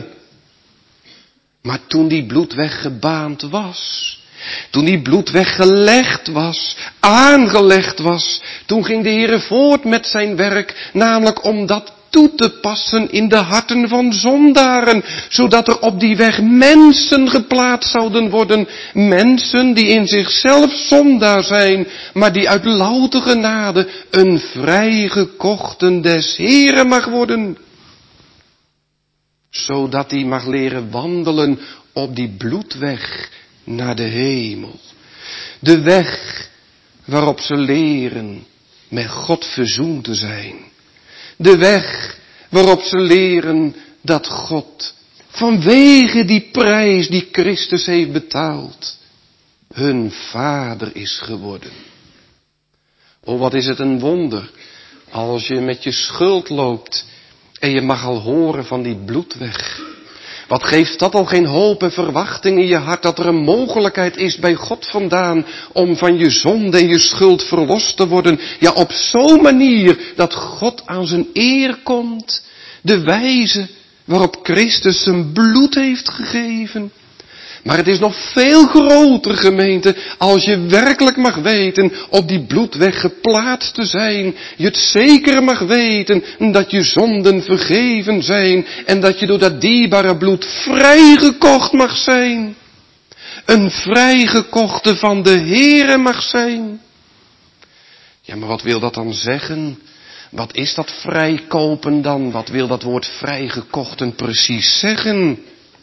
Maar toen die bloedweg gebaand was, toen die bloedweg gelegd was, aangelegd was, toen ging de Heere voort met zijn werk, namelijk om dat toe te passen in de harten van zondaren, zodat er op die weg mensen geplaatst zouden worden, mensen die in zichzelf zondaar zijn, maar die uit louter genade een vrijgekochten des Heeren mag worden. Zodat hij mag leren wandelen op die bloedweg naar de hemel. De weg waarop ze leren met God verzoend te zijn. De weg waarop ze leren dat God vanwege die prijs die Christus heeft betaald, hun vader is geworden. Oh, wat is het een wonder als je met je schuld loopt en je mag al horen van die bloedweg. Wat geeft dat al geen hoop en verwachting in je hart dat er een mogelijkheid is bij God vandaan om van je zonde en je schuld verlost te worden. Ja, op zo'n manier dat God aan zijn eer komt. De wijze waarop Christus zijn bloed heeft gegeven. Maar het is nog veel groter, gemeente, als je werkelijk mag weten op die bloedweg geplaatst te zijn. Je het zeker mag weten dat je zonden vergeven zijn en dat je door dat dierbare bloed vrijgekocht mag zijn. Een vrijgekochte van de Heere mag zijn. Ja, maar wat wil dat dan zeggen? Wat is dat vrijkopen dan? Wat wil dat woord vrijgekochten precies zeggen?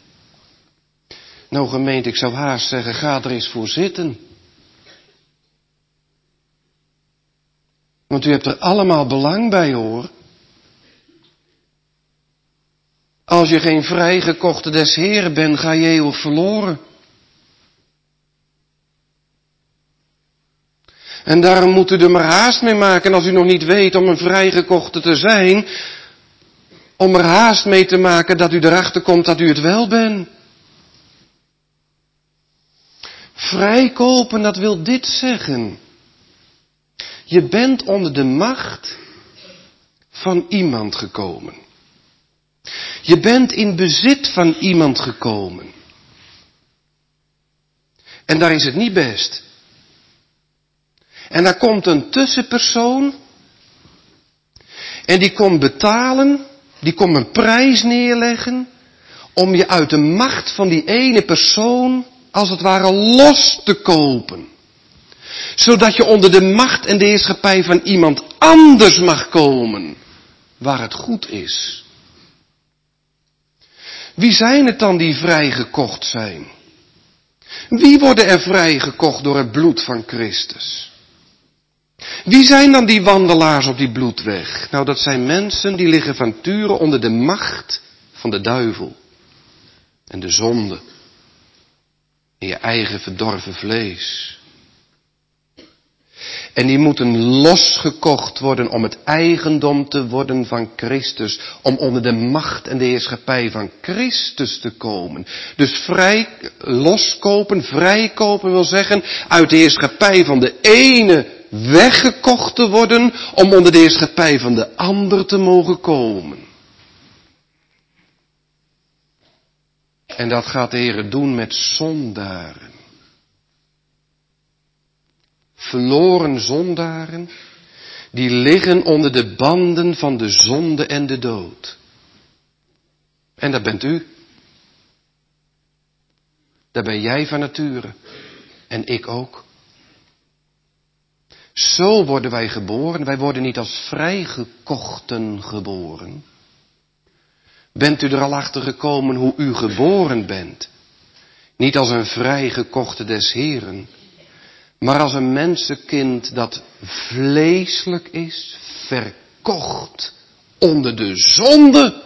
Nou gemeente, ik zou haast zeggen, ga er eens voor zitten. Want u hebt er allemaal belang bij, hoor. Als je geen vrijgekochte des Heren bent, ga je eeuwig verloren. En daarom moet u er maar haast mee maken. En als u nog niet weet om een vrijgekochte te zijn, om er haast mee te maken dat u erachter komt dat u het wel bent. Vrijkopen, dat wil dit zeggen. Je bent onder de macht van iemand gekomen. Je bent in bezit van iemand gekomen. En daar is het niet best. En daar komt een tussenpersoon. En die komt betalen. Die komt een prijs neerleggen. Om je uit de macht van die ene persoon als het ware los te kopen. Zodat je onder de macht en de heerschappij van iemand anders mag komen. Waar het goed is. Wie zijn het dan die vrijgekocht zijn? Wie worden er vrijgekocht door het bloed van Christus? Wie zijn dan die wandelaars op die bloedweg? Nou, dat zijn mensen die liggen van nature onder de macht van de duivel. En de zonde. In je eigen verdorven vlees. En die moeten losgekocht worden om het eigendom te worden van Christus. Om onder de macht en de heerschappij van Christus te komen. Dus vrij, loskopen, vrijkopen wil zeggen uit de heerschappij van de ene weggekocht te worden. Om onder de heerschappij van de ander te mogen komen. En dat gaat de Heer doen met zondaren. Verloren zondaren, die liggen onder de banden van de zonde en de dood. En dat bent u. Daar ben jij van nature. En ik ook. Zo worden wij geboren. Wij worden niet als vrijgekochten geboren. Bent u er al achter gekomen hoe u geboren bent? Niet als een vrijgekochte des Heren, maar als een mensenkind dat vleeselijk is, verkocht onder de zonde.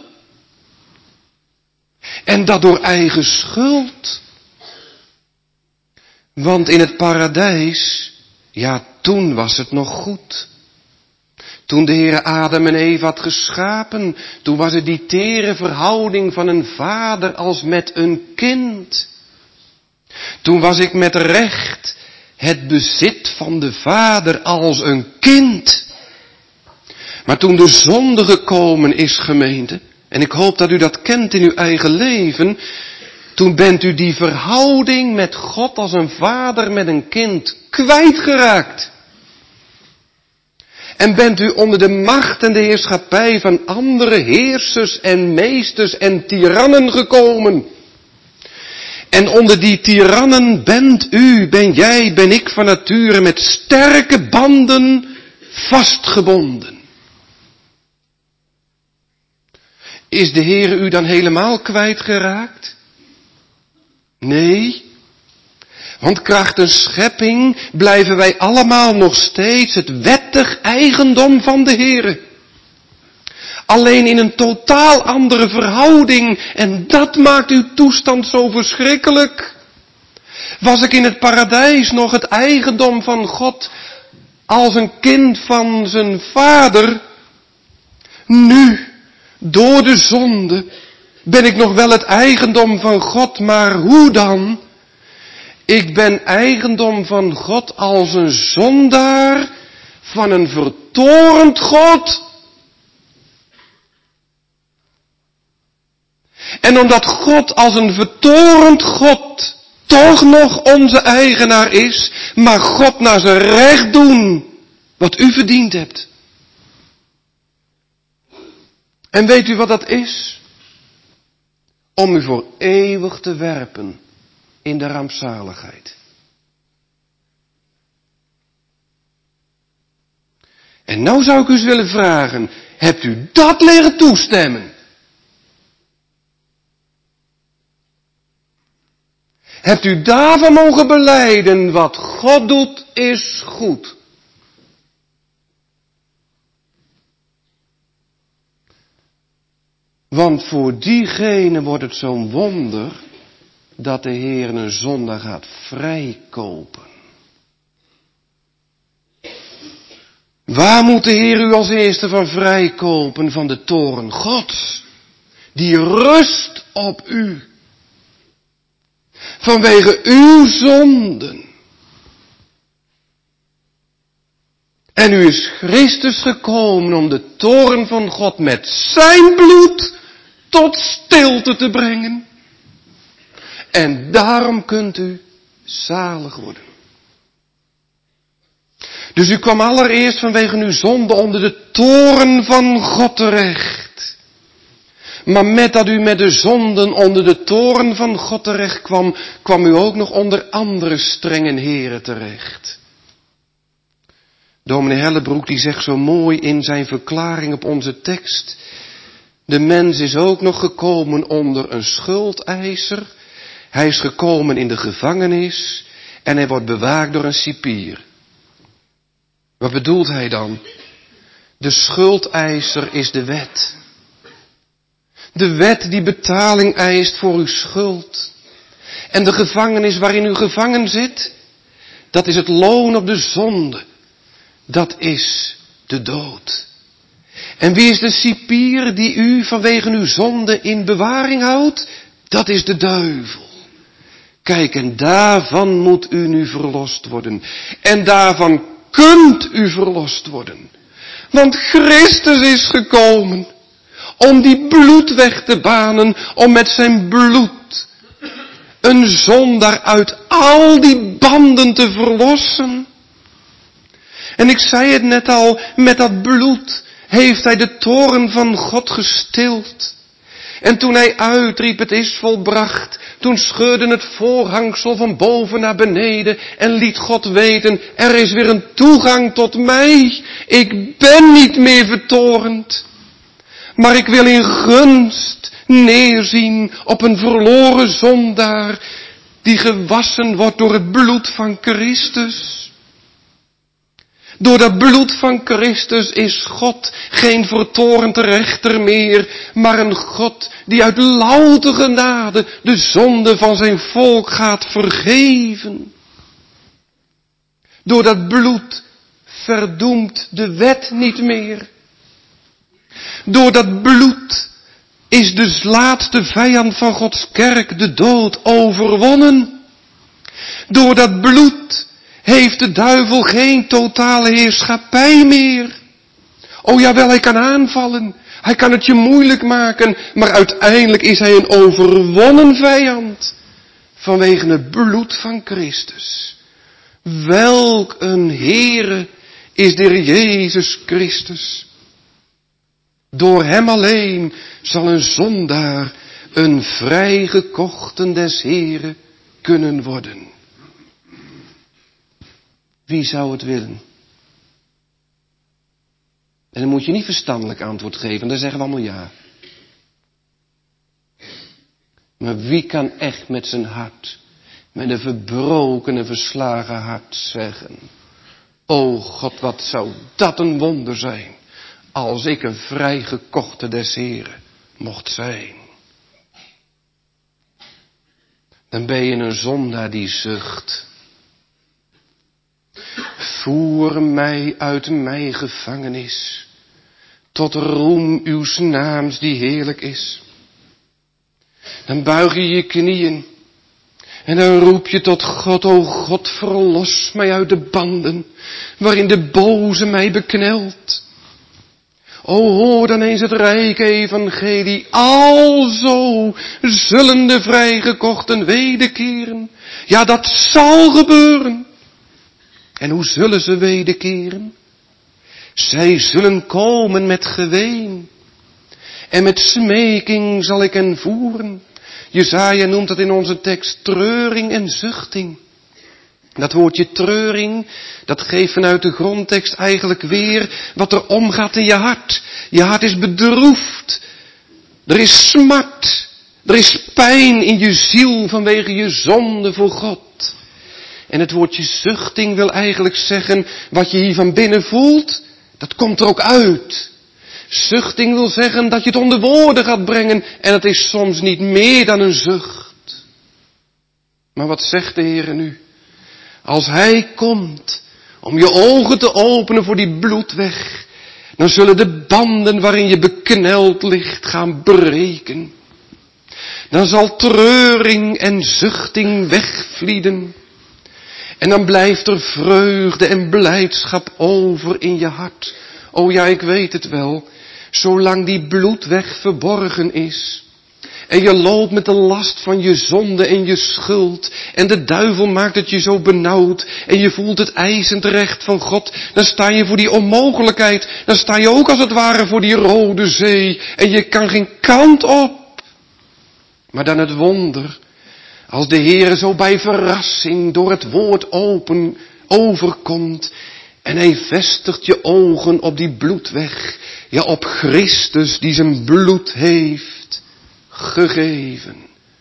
En dat door eigen schuld. Want in het paradijs, ja, toen was het nog goed. Toen de Heere Adam en Eva had geschapen, toen was het die tere verhouding van een vader als met een kind. Toen was ik met recht het bezit van de vader als een kind. Maar toen de zonde gekomen is, gemeente, en ik hoop dat u dat kent in uw eigen leven, toen bent u die verhouding met God als een vader met een kind kwijtgeraakt. En bent u onder de macht en de heerschappij van andere heersers en meesters en tirannen gekomen. En onder die tirannen bent u, ben jij, ben ik van nature met sterke banden vastgebonden. Is de Heere u dan helemaal kwijtgeraakt? Nee. Want krachtens schepping blijven wij allemaal nog steeds het wettig eigendom van de Heere. Alleen in een totaal andere verhouding. En dat maakt uw toestand zo verschrikkelijk. Was ik in het paradijs nog het eigendom van God als een kind van zijn vader? Nu, door de zonde, ben ik nog wel het eigendom van God, maar hoe dan? Ik ben eigendom van God als een zondaar van een vertorend God. En omdat God als een vertorend God toch nog onze eigenaar is, mag God naar zijn recht doen wat u verdiend hebt. En weet u wat dat is? Om u voor eeuwig te werpen in de rampzaligheid. En nou zou ik u eens willen vragen, hebt u dat leren toestemmen? Hebt u daarvan mogen belijden, wat God doet is goed? Want voor diegene wordt het zo'n wonder dat de Heer een zondaar gaat vrijkopen. Waar moet de Heer u als eerste van vrijkopen? Van de toorn Gods, die rust op u. Vanwege uw zonden. En u is Christus gekomen om de toorn van God met zijn bloed tot stilte te brengen. En daarom kunt u zalig worden. Dus u kwam allereerst vanwege uw zonde onder de toorn van God terecht. Maar met dat u met de zonden onder de toorn van God terecht kwam, kwam u ook nog onder andere strenge heren terecht. Dominee Hellebroek die zegt zo mooi in zijn verklaring op onze tekst: de mens is ook nog gekomen onder een schuldeiser. Hij is gekomen in de gevangenis en hij wordt bewaakt door een cipier. Wat bedoelt hij dan? De schuldeiser is de wet. De wet die betaling eist voor uw schuld. En de gevangenis waarin u gevangen zit, dat is het loon op de zonde. Dat is de dood. En wie is de cipier die u vanwege uw zonde in bewaring houdt? Dat is de duivel. Kijk, en daarvan moet u nu verlost worden. En daarvan kunt u verlost worden. Want Christus is gekomen om die bloed weg te banen, om met zijn bloed een zondaar uit al die banden te verlossen. En ik zei het net al, met dat bloed heeft hij de toorn van God gestild. En toen hij uitriep, het is volbracht, toen scheurde het voorhangsel van boven naar beneden en liet God weten, er is weer een toegang tot mij. Ik ben niet meer vertorend, maar ik wil in gunst neerzien op een verloren zondaar die gewassen wordt door het bloed van Christus. Door dat bloed van Christus is God geen vertorend rechter meer, maar een God die uit louter genade de zonde van zijn volk gaat vergeven. Door dat bloed verdoemt de wet niet meer. Door dat bloed is de laatste vijand van Gods kerk, de dood, overwonnen. Door dat bloed heeft de duivel geen totale heerschappij meer. O jawel, hij kan aanvallen. Hij kan het je moeilijk maken. Maar uiteindelijk is hij een overwonnen vijand. Vanwege het bloed van Christus. Welk een Heere is de Heer Jezus Christus. Door hem alleen zal een zondaar een vrijgekochten des Heeren kunnen worden. Wie zou het willen? En dan moet je niet verstandelijk antwoord geven, dan zeggen we allemaal ja. Maar wie kan echt met zijn hart, met een verbroken en verslagen hart zeggen: O God, wat zou dat een wonder zijn, als ik een vrijgekochte des Heren mocht zijn. Dan ben je een zondaar die zucht. Voer mij uit mijn gevangenis, tot roem uws naams die heerlijk is. Dan buig je je knieën en dan roep je tot God: O God, verlos mij uit de banden waarin de boze mij beknelt. O hoor dan eens het rijke evangelie, alzo zullen de vrijgekochten wederkeren. Ja, dat zal gebeuren. En hoe zullen ze wederkeren? Zij zullen komen met geween. En met smeking zal ik hen voeren. Jesaja noemt het in onze tekst treuring en zuchting. Dat woordje treuring, dat geeft vanuit de grondtekst eigenlijk weer wat er omgaat in je hart. Je hart is bedroefd. Er is smart. Er is pijn in je ziel vanwege je zonde voor God. En het woordje zuchting wil eigenlijk zeggen, wat je hier van binnen voelt, dat komt er ook uit. Zuchting wil zeggen dat je het onder woorden gaat brengen, en het is soms niet meer dan een zucht. Maar wat zegt de Heer nu? Als Hij komt om je ogen te openen voor die bloedweg, dan zullen de banden waarin je bekneld ligt gaan breken. Dan zal treuring en zuchting wegvlieden. En dan blijft er vreugde en blijdschap over in je hart. O ja, ik weet het wel. Zolang die bloedweg verborgen is. En je loopt met de last van je zonde en je schuld. En de duivel maakt het je zo benauwd. En je voelt het eisend recht van God. Dan sta je voor die onmogelijkheid. Dan sta je ook als het ware voor die rode zee. En je kan geen kant op. Maar dan het wonder. Als de Heere zo bij verrassing door het woord open overkomt. En Hij vestigt je ogen op die bloedweg. Ja, op Christus die zijn bloed heeft gegeven.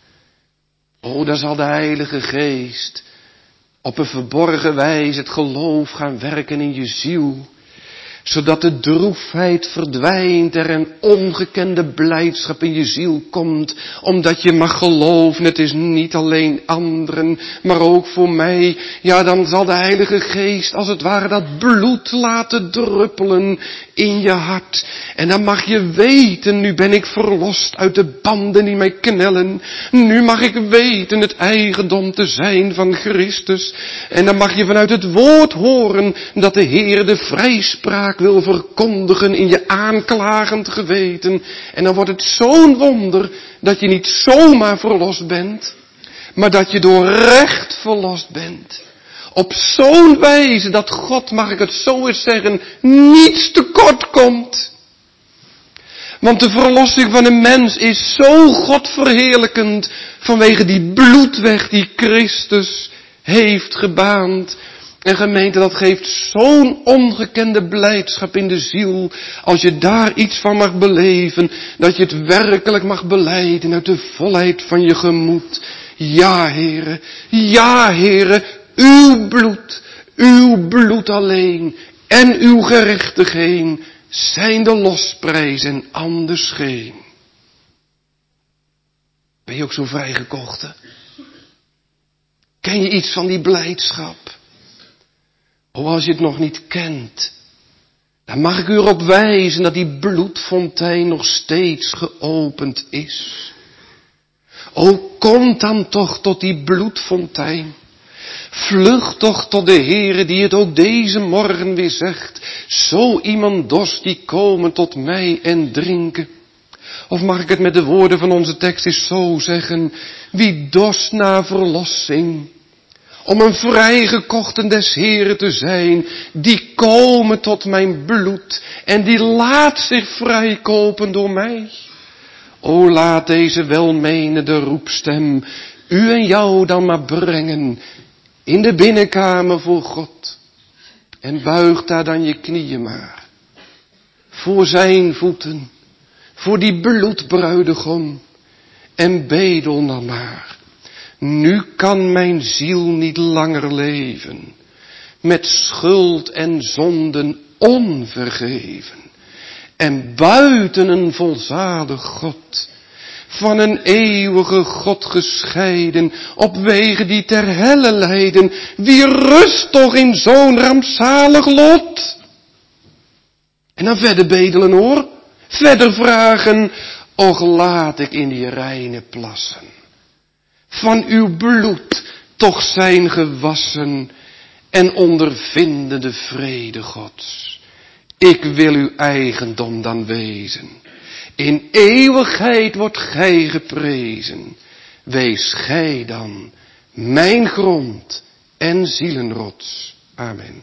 O, dan zal de Heilige Geest op een verborgen wijze het geloof gaan werken in je ziel. Zodat de droefheid verdwijnt, er een ongekende blijdschap in je ziel komt. Omdat je mag geloven, het is niet alleen anderen, maar ook voor mij. Ja, dan zal de Heilige Geest als het ware dat bloed laten druppelen in je hart. En dan mag je weten, nu ben ik verlost uit de banden die mij knellen. Nu mag ik weten het eigendom te zijn van Christus. En dan mag je vanuit het woord horen dat de Heer de vrijspraak wil verkondigen in je aanklagend geweten. En dan wordt het zo'n wonder dat je niet zomaar verlost bent, maar dat je door recht verlost bent. Op zo'n wijze dat God, mag ik het zo eens zeggen, niets tekort komt. Want de verlossing van een mens is zo Godverheerlijkend vanwege die bloedweg die Christus heeft gebaand. En gemeente, dat geeft zo'n ongekende blijdschap in de ziel, als je daar iets van mag beleven, dat je het werkelijk mag belijden uit de volheid van je gemoed. Ja, Heere, ja, Heere, uw bloed, uw bloed alleen en uw gerechtigheid zijn de losprijs en anders geen. Ben je ook zo vrijgekochte? Ken je iets van die blijdschap? O, als je het nog niet kent, dan mag ik u erop wijzen dat die bloedfontein nog steeds geopend is. O, kom dan toch tot die bloedfontein. Vlucht toch tot de Heere die het ook deze morgen weer zegt. Zo iemand dorst die komen tot mij en drinken. Of mag ik het met de woorden van onze tekst eens zo zeggen. Wie dorst na verlossing, om een vrijgekochten des Heeren te zijn, die komen tot mijn bloed en die laat zich vrijkopen door mij. O, laat deze welmenende roepstem u en jou dan maar brengen in de binnenkamer voor God. En buig daar dan je knieën maar. Voor zijn voeten. Voor die bloedbruidegom. en bedel dan maar. Nu kan mijn ziel niet langer leven, met schuld en zonden onvergeven. En buiten een volzalig God, van een eeuwige God gescheiden, op wegen die ter helle leiden, wie rust toch in zo'n rampzalig lot? En dan verder bedelen hoor, verder vragen, och laat ik in die reine plassen, van uw bloed toch zijn gewassen, en ondervinden de vrede Gods. Ik wil uw eigendom dan wezen. In eeuwigheid wordt gij geprezen. Wees gij dan mijn grond en zielenrots. Amen.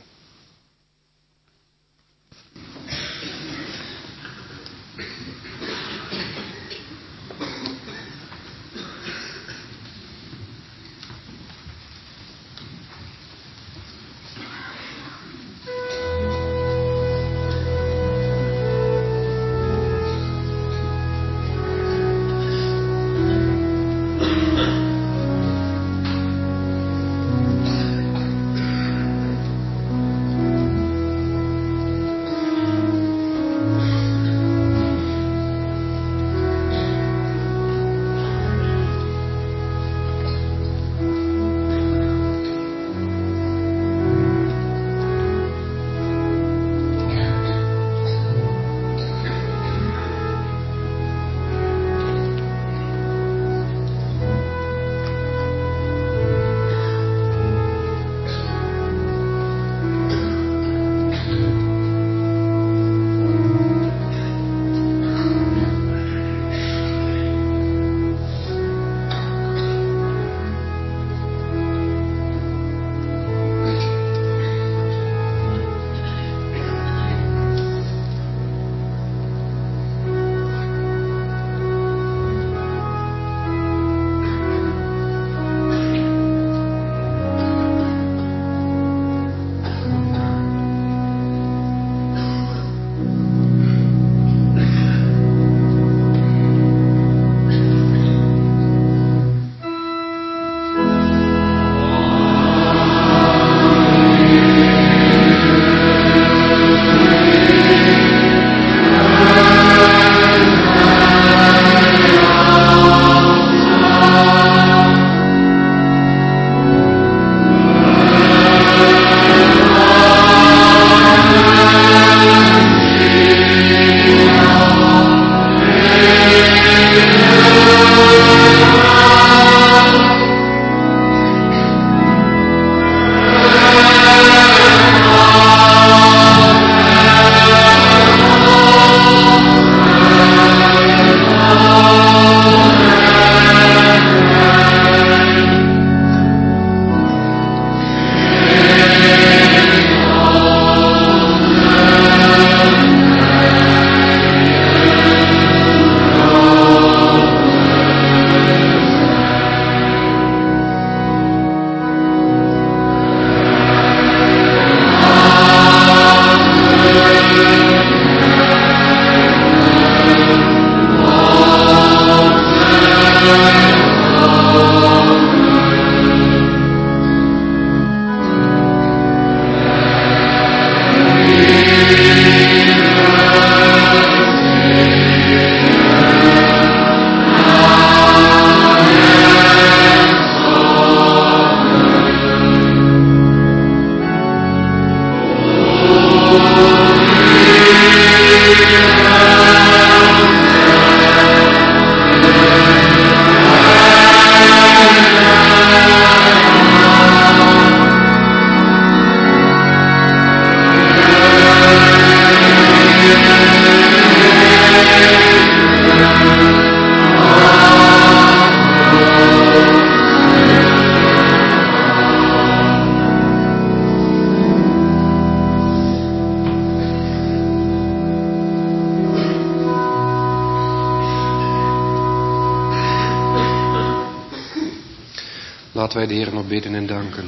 Laten wij de Heer nog bidden en danken.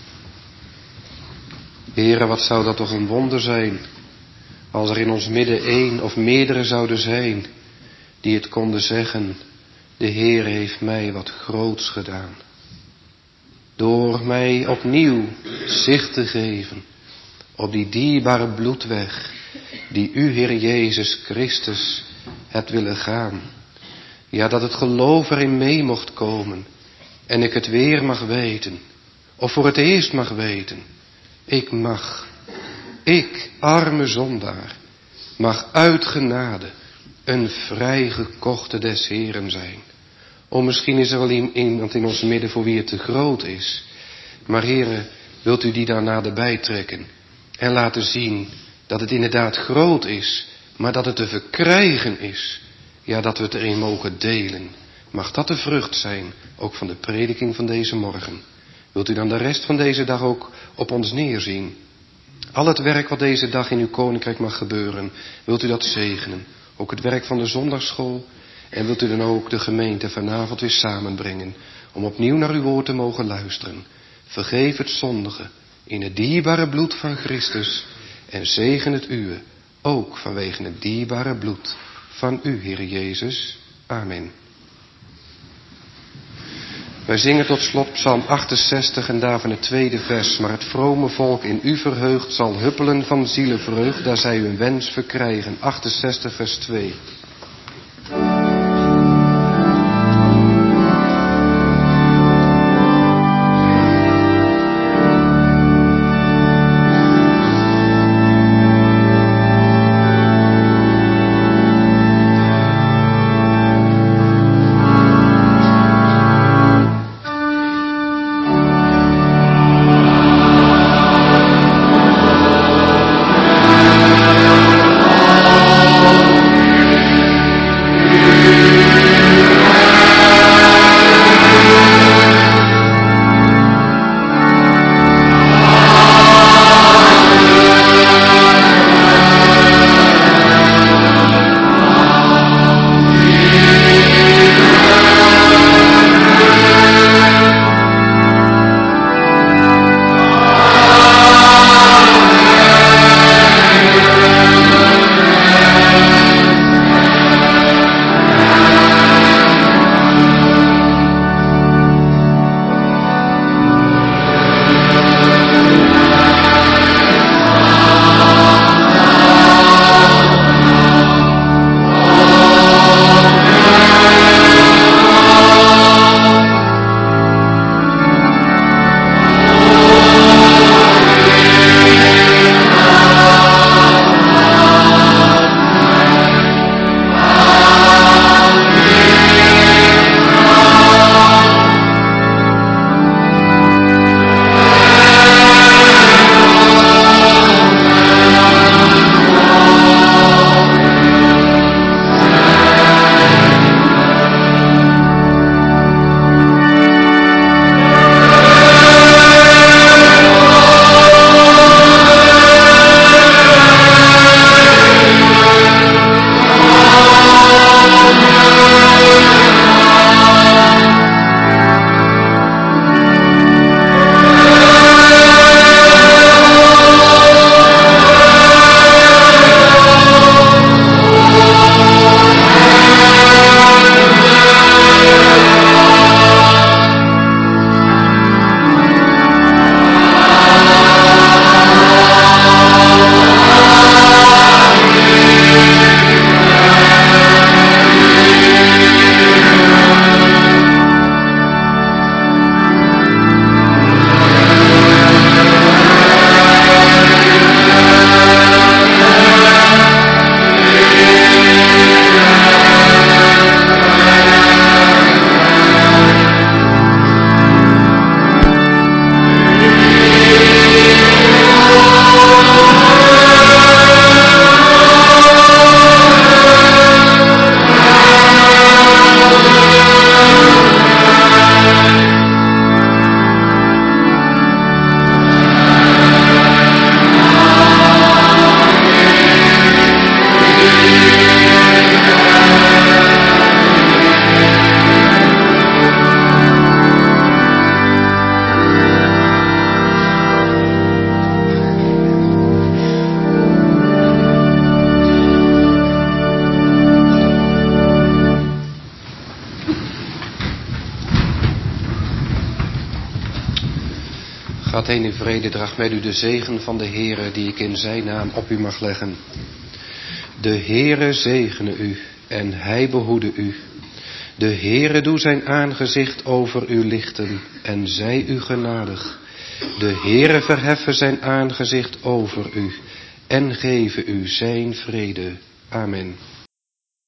Heere, wat zou dat toch een wonder zijn, als er in ons midden één of meerdere zouden zijn, die het konden zeggen, De Heer heeft mij wat groots gedaan. Door mij opnieuw zicht te geven op die dierbare bloedweg die u, Heer Jezus Christus, hebt willen gaan. Ja, dat het geloof erin mee mocht komen en ik het weer mag weten, of voor het eerst mag weten. Ik mag, ik, arme zondaar, mag uit genade een vrijgekochte des Heeren zijn. O, misschien is er wel iemand in ons midden voor wie het te groot is. Maar Heere, wilt u die daar naderbij trekken en laten zien dat het inderdaad groot is, maar dat het te verkrijgen is. Ja, dat we het erin mogen delen. Mag dat de vrucht zijn, ook van de prediking van deze morgen. Wilt u dan de rest van deze dag ook op ons neerzien? Al het werk wat deze dag in uw koninkrijk mag gebeuren, wilt u dat zegenen? Ook het werk van de zondagsschool. En wilt u dan ook de gemeente vanavond weer samenbrengen, om opnieuw naar uw woord te mogen luisteren. Vergeef het zondige in het dierbare bloed van Christus en zegen het uwe, ook vanwege het dierbare bloed van u, Heere Jezus. Amen. Wij zingen tot slot Psalm achtenzestig en daarvan het tweede vers. Maar het vrome volk in u verheugd zal huppelen van zielenvreugd, daar zij hun wens verkrijgen. achtenzestig vers twee. Gaat heen in vrede, draag met u de zegen van de Heere die ik in zijn naam op u mag leggen. De Heere zegene u en hij behoede u. De Heere doe zijn aangezicht over u lichten en zij u genadig. De Heere verheffen zijn aangezicht over u en geven u zijn vrede. Amen.